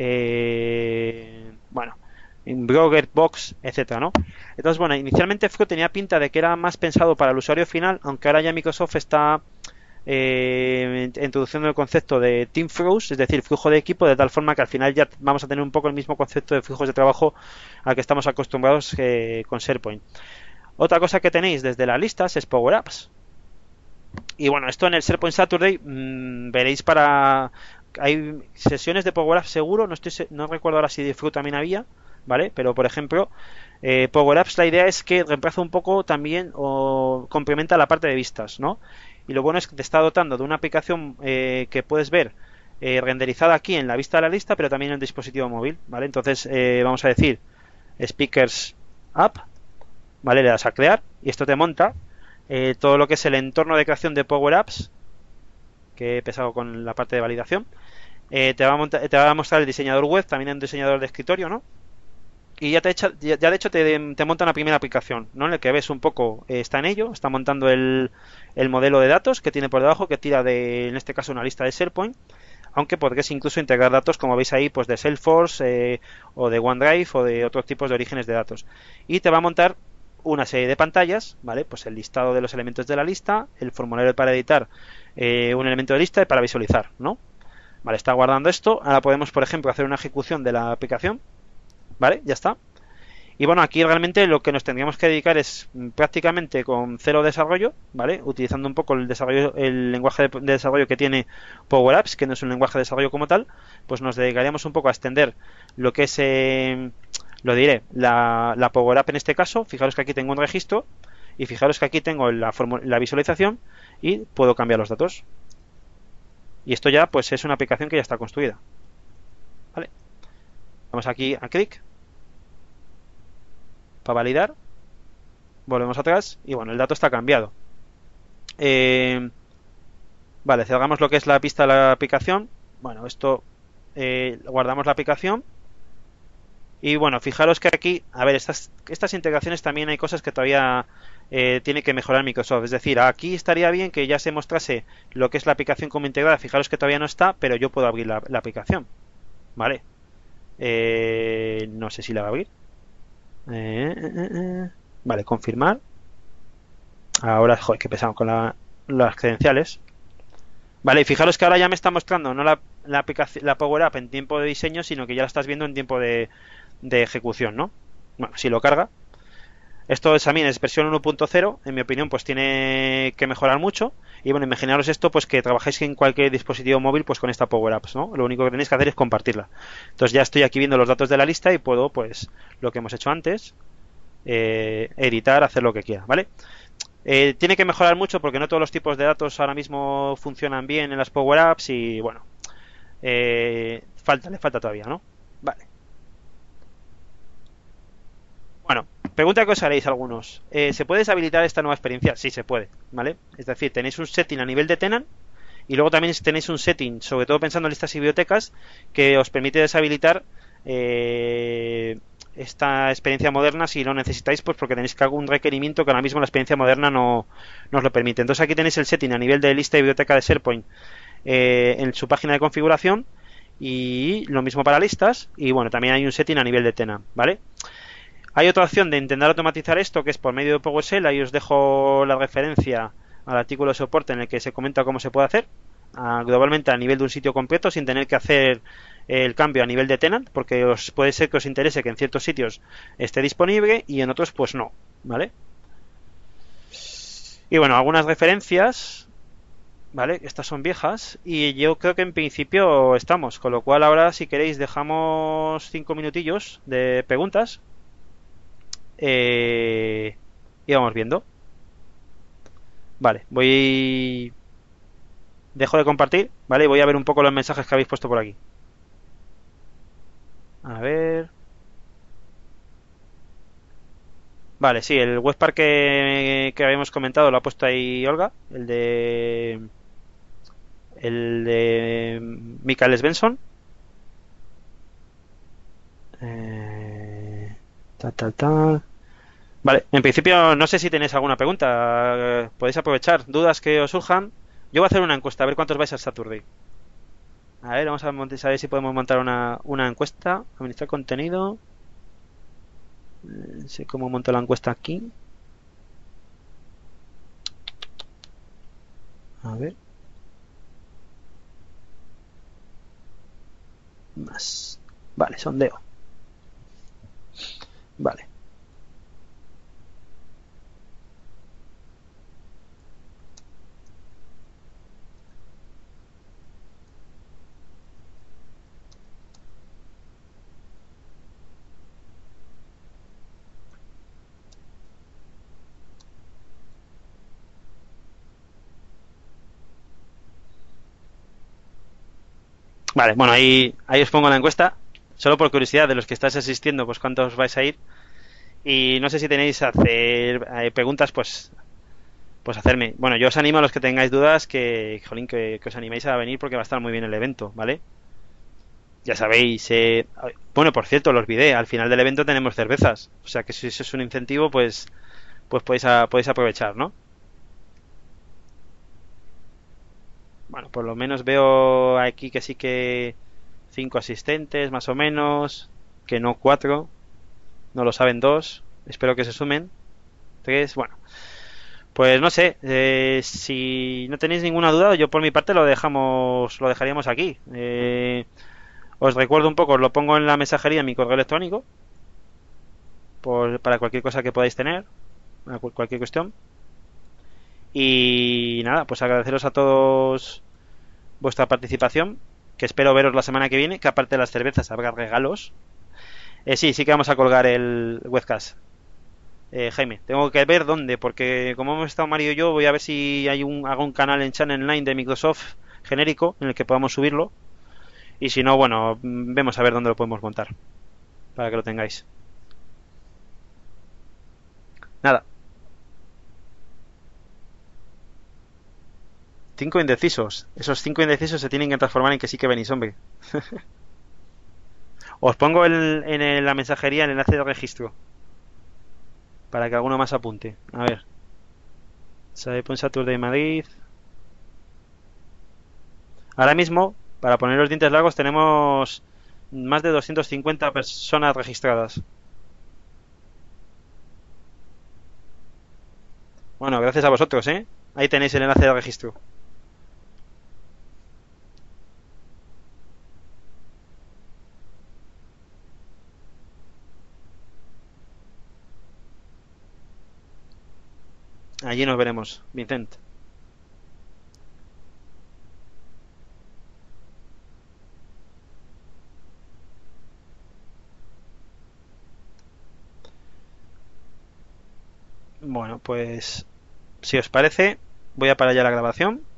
eh, bueno, Blogger, Box, etcétera, ¿no? Entonces, bueno, inicialmente Flow tenía pinta de que era más pensado para el usuario final, aunque ahora ya Microsoft está eh, introduciendo el concepto de Team Flows, es decir, flujo de equipo, de tal forma que al final ya vamos a tener un poco el mismo concepto de flujos de trabajo al que estamos acostumbrados eh, con SharePoint. Otra cosa que tenéis desde las listas es Power Apps. Y bueno, esto en el SharePoint Saturday mmm, veréis para... Hay sesiones de Power Apps seguro, no estoy no recuerdo ahora si de Flow también había, ¿vale? Pero por ejemplo, eh, Power Apps, la idea es que reemplaza un poco también o complementa la parte de vistas, ¿no? Y lo bueno es que te está dotando de una aplicación eh, que puedes ver eh, renderizada aquí en la vista de la lista, pero también en el dispositivo móvil, ¿vale? Entonces eh, vamos a decir Speakers App, ¿vale? Le das a crear y esto te monta eh, todo lo que es el entorno de creación de Power Apps, que he empezado con la parte de validación. Eh, te, va a montar, te va a mostrar el diseñador web, también un diseñador de escritorio, ¿no? Y ya, te echa, ya, ya de hecho te, te monta una primera aplicación, ¿no? En el que ves un poco, eh, está en ello, está montando el, el modelo de datos que tiene por debajo, que tira de, en este caso, una lista de SharePoint, aunque podréis incluso integrar datos, como veis ahí, pues de Salesforce eh, o de OneDrive o de otros tipos de orígenes de datos. Y te va a montar una serie de pantallas, ¿vale? Pues el listado de los elementos de la lista, el formulario para editar eh, un elemento de lista y para visualizar, ¿no? Vale, está guardando esto. Ahora podemos, por ejemplo, hacer una ejecución de la aplicación. ¿Vale? Ya está. Y bueno, aquí realmente lo que nos tendríamos que dedicar es prácticamente con cero desarrollo, ¿vale? Utilizando un poco el desarrollo, el lenguaje de, de desarrollo que tiene Power Apps, que no es un lenguaje de desarrollo como tal, pues nos dedicaríamos un poco a extender lo que es, eh, lo diré, la, la Power App en este caso. Fijaros que aquí tengo un registro y fijaros que aquí tengo la, la visualización y puedo cambiar los datos. Y esto ya pues es una aplicación que ya está construida. ¿Vale? Vamos aquí a clic para validar, volvemos atrás y bueno, el dato está cambiado. Eh, vale, cerramos lo que es la pista de la aplicación. Bueno, esto eh, guardamos la aplicación y bueno, fijaros que aquí, a ver, estas, estas integraciones también hay cosas que todavía eh, tiene que mejorar Microsoft. Es decir, aquí estaría bien que ya se mostrase lo que es la aplicación como integrada. Fijaros que todavía no está, pero yo puedo abrir la, la aplicación. Vale. Eh, no sé si la va a abrir. Eh, eh, eh. Vale, confirmar. Ahora, joder, que pesado con la, las credenciales. Vale, y fijaros que ahora ya me está mostrando no la, la, aplicación, la Power App en tiempo de diseño, sino que ya la estás viendo en tiempo de, de ejecución, ¿no? Bueno, si lo carga. Esto también es versión uno punto cero, en mi opinión, pues tiene que mejorar mucho. Y bueno, imaginaros esto, pues que trabajéis en cualquier dispositivo móvil, pues con esta Power Apps, ¿no? Lo único que tenéis que hacer es compartirla. Entonces ya estoy aquí viendo los datos de la lista y puedo, pues, lo que hemos hecho antes, eh, editar, hacer lo que quiera, ¿vale? Eh, tiene que mejorar mucho porque no todos los tipos de datos ahora mismo funcionan bien en las Power Apps y bueno, eh, falta, le falta todavía, ¿no? Vale. Bueno, pregunta que os haréis algunos. Eh, ¿Se puede deshabilitar esta nueva experiencia? Sí, se puede, ¿vale? Es decir, tenéis un setting a nivel de tenant y luego también tenéis un setting, sobre todo pensando en listas y bibliotecas, que os permite deshabilitar eh, esta experiencia moderna si lo necesitáis, pues porque tenéis que algún requerimiento que ahora mismo la experiencia moderna no, no os lo permite. Entonces aquí tenéis el setting a nivel de lista y biblioteca de SharePoint eh, en su página de configuración y lo mismo para listas y bueno, también hay un setting a nivel de tenant, ¿vale? Hay otra opción de intentar automatizar esto, que es por medio de PowerShell. Ahí os dejo la referencia al artículo de soporte en el que se comenta cómo se puede hacer a, globalmente a nivel de un sitio completo sin tener que hacer el cambio a nivel de tenant, porque os puede ser que os interese que en ciertos sitios esté disponible y en otros pues no, ¿vale? Y bueno, algunas referencias. Vale, estas son viejas y yo creo que en principio estamos, con lo cual ahora si queréis dejamos cinco minutillos de preguntas eh, y vamos viendo. Vale, voy... Dejo de compartir, ¿vale? Y voy a ver un poco los mensajes que habéis puesto por aquí. A ver... Vale, sí, el webpark que, que habíamos comentado lo ha puesto ahí Olga, el de... El de Michael Svensson. Eh, tal, tal, tal. Vale, en principio no sé si tenéis alguna pregunta. eh, Podéis aprovechar dudas que os surjan. Yo voy a hacer una encuesta, a ver cuántos vais al Saturday. A ver, vamos a, montar, a ver si podemos montar una, una encuesta. Administrar contenido. Eh, sé cómo monto la encuesta aquí. A ver. Más. Vale, sondeo. Vale. Vale, bueno, ahí, ahí os pongo la encuesta. Solo por curiosidad de los que estáis asistiendo, pues cuántos vais a ir. Y no sé si tenéis hacer eh, preguntas, pues pues hacerme. Bueno, yo os animo a los que tengáis dudas que, jolín, que, que os animéis a venir porque va a estar muy bien el evento, ¿vale? Ya sabéis, eh, bueno, por cierto, lo olvidé, al final del evento tenemos cervezas, o sea que si eso es un incentivo, pues pues podéis, a- podéis aprovechar, ¿no? Bueno, por lo menos veo aquí que sí que cinco asistentes, más o menos, que no cuatro, no lo saben dos, espero que se sumen, tres, bueno, pues no sé, eh, si no tenéis ninguna duda, yo por mi parte lo dejamos, lo dejaríamos aquí. Eh, os recuerdo un poco, os lo pongo en la mensajería en mi correo electrónico, por, para cualquier cosa que podáis tener, cualquier cuestión. Y nada, pues agradeceros a todos vuestra participación, que espero veros la semana que viene, que aparte de las cervezas habrá regalos. Eh, sí, sí que vamos a colgar el webcast. Eh, Jaime, tengo que ver dónde, porque como hemos estado Mario y yo, voy a ver si hay un, hago un canal en Channel nueve de Microsoft genérico en el que podamos subirlo. Y si no, bueno, vemos a ver dónde lo podemos montar, para que lo tengáis. Nada, cinco indecisos. Esos cinco indecisos se tienen que transformar en que sí que venís, hombre. Os pongo el, en el- la mensajería el enlace de registro, para que alguno más apunte. A ver, Saturday Saturday Madrid. Ahora mismo, para poner los dientes largos, tenemos más de doscientas cincuenta personas registradas. Bueno, gracias a vosotros, ¿eh? Ahí tenéis el enlace de registro. Allí nos veremos, Vicente. Bueno, pues si os parece, voy a parar ya la grabación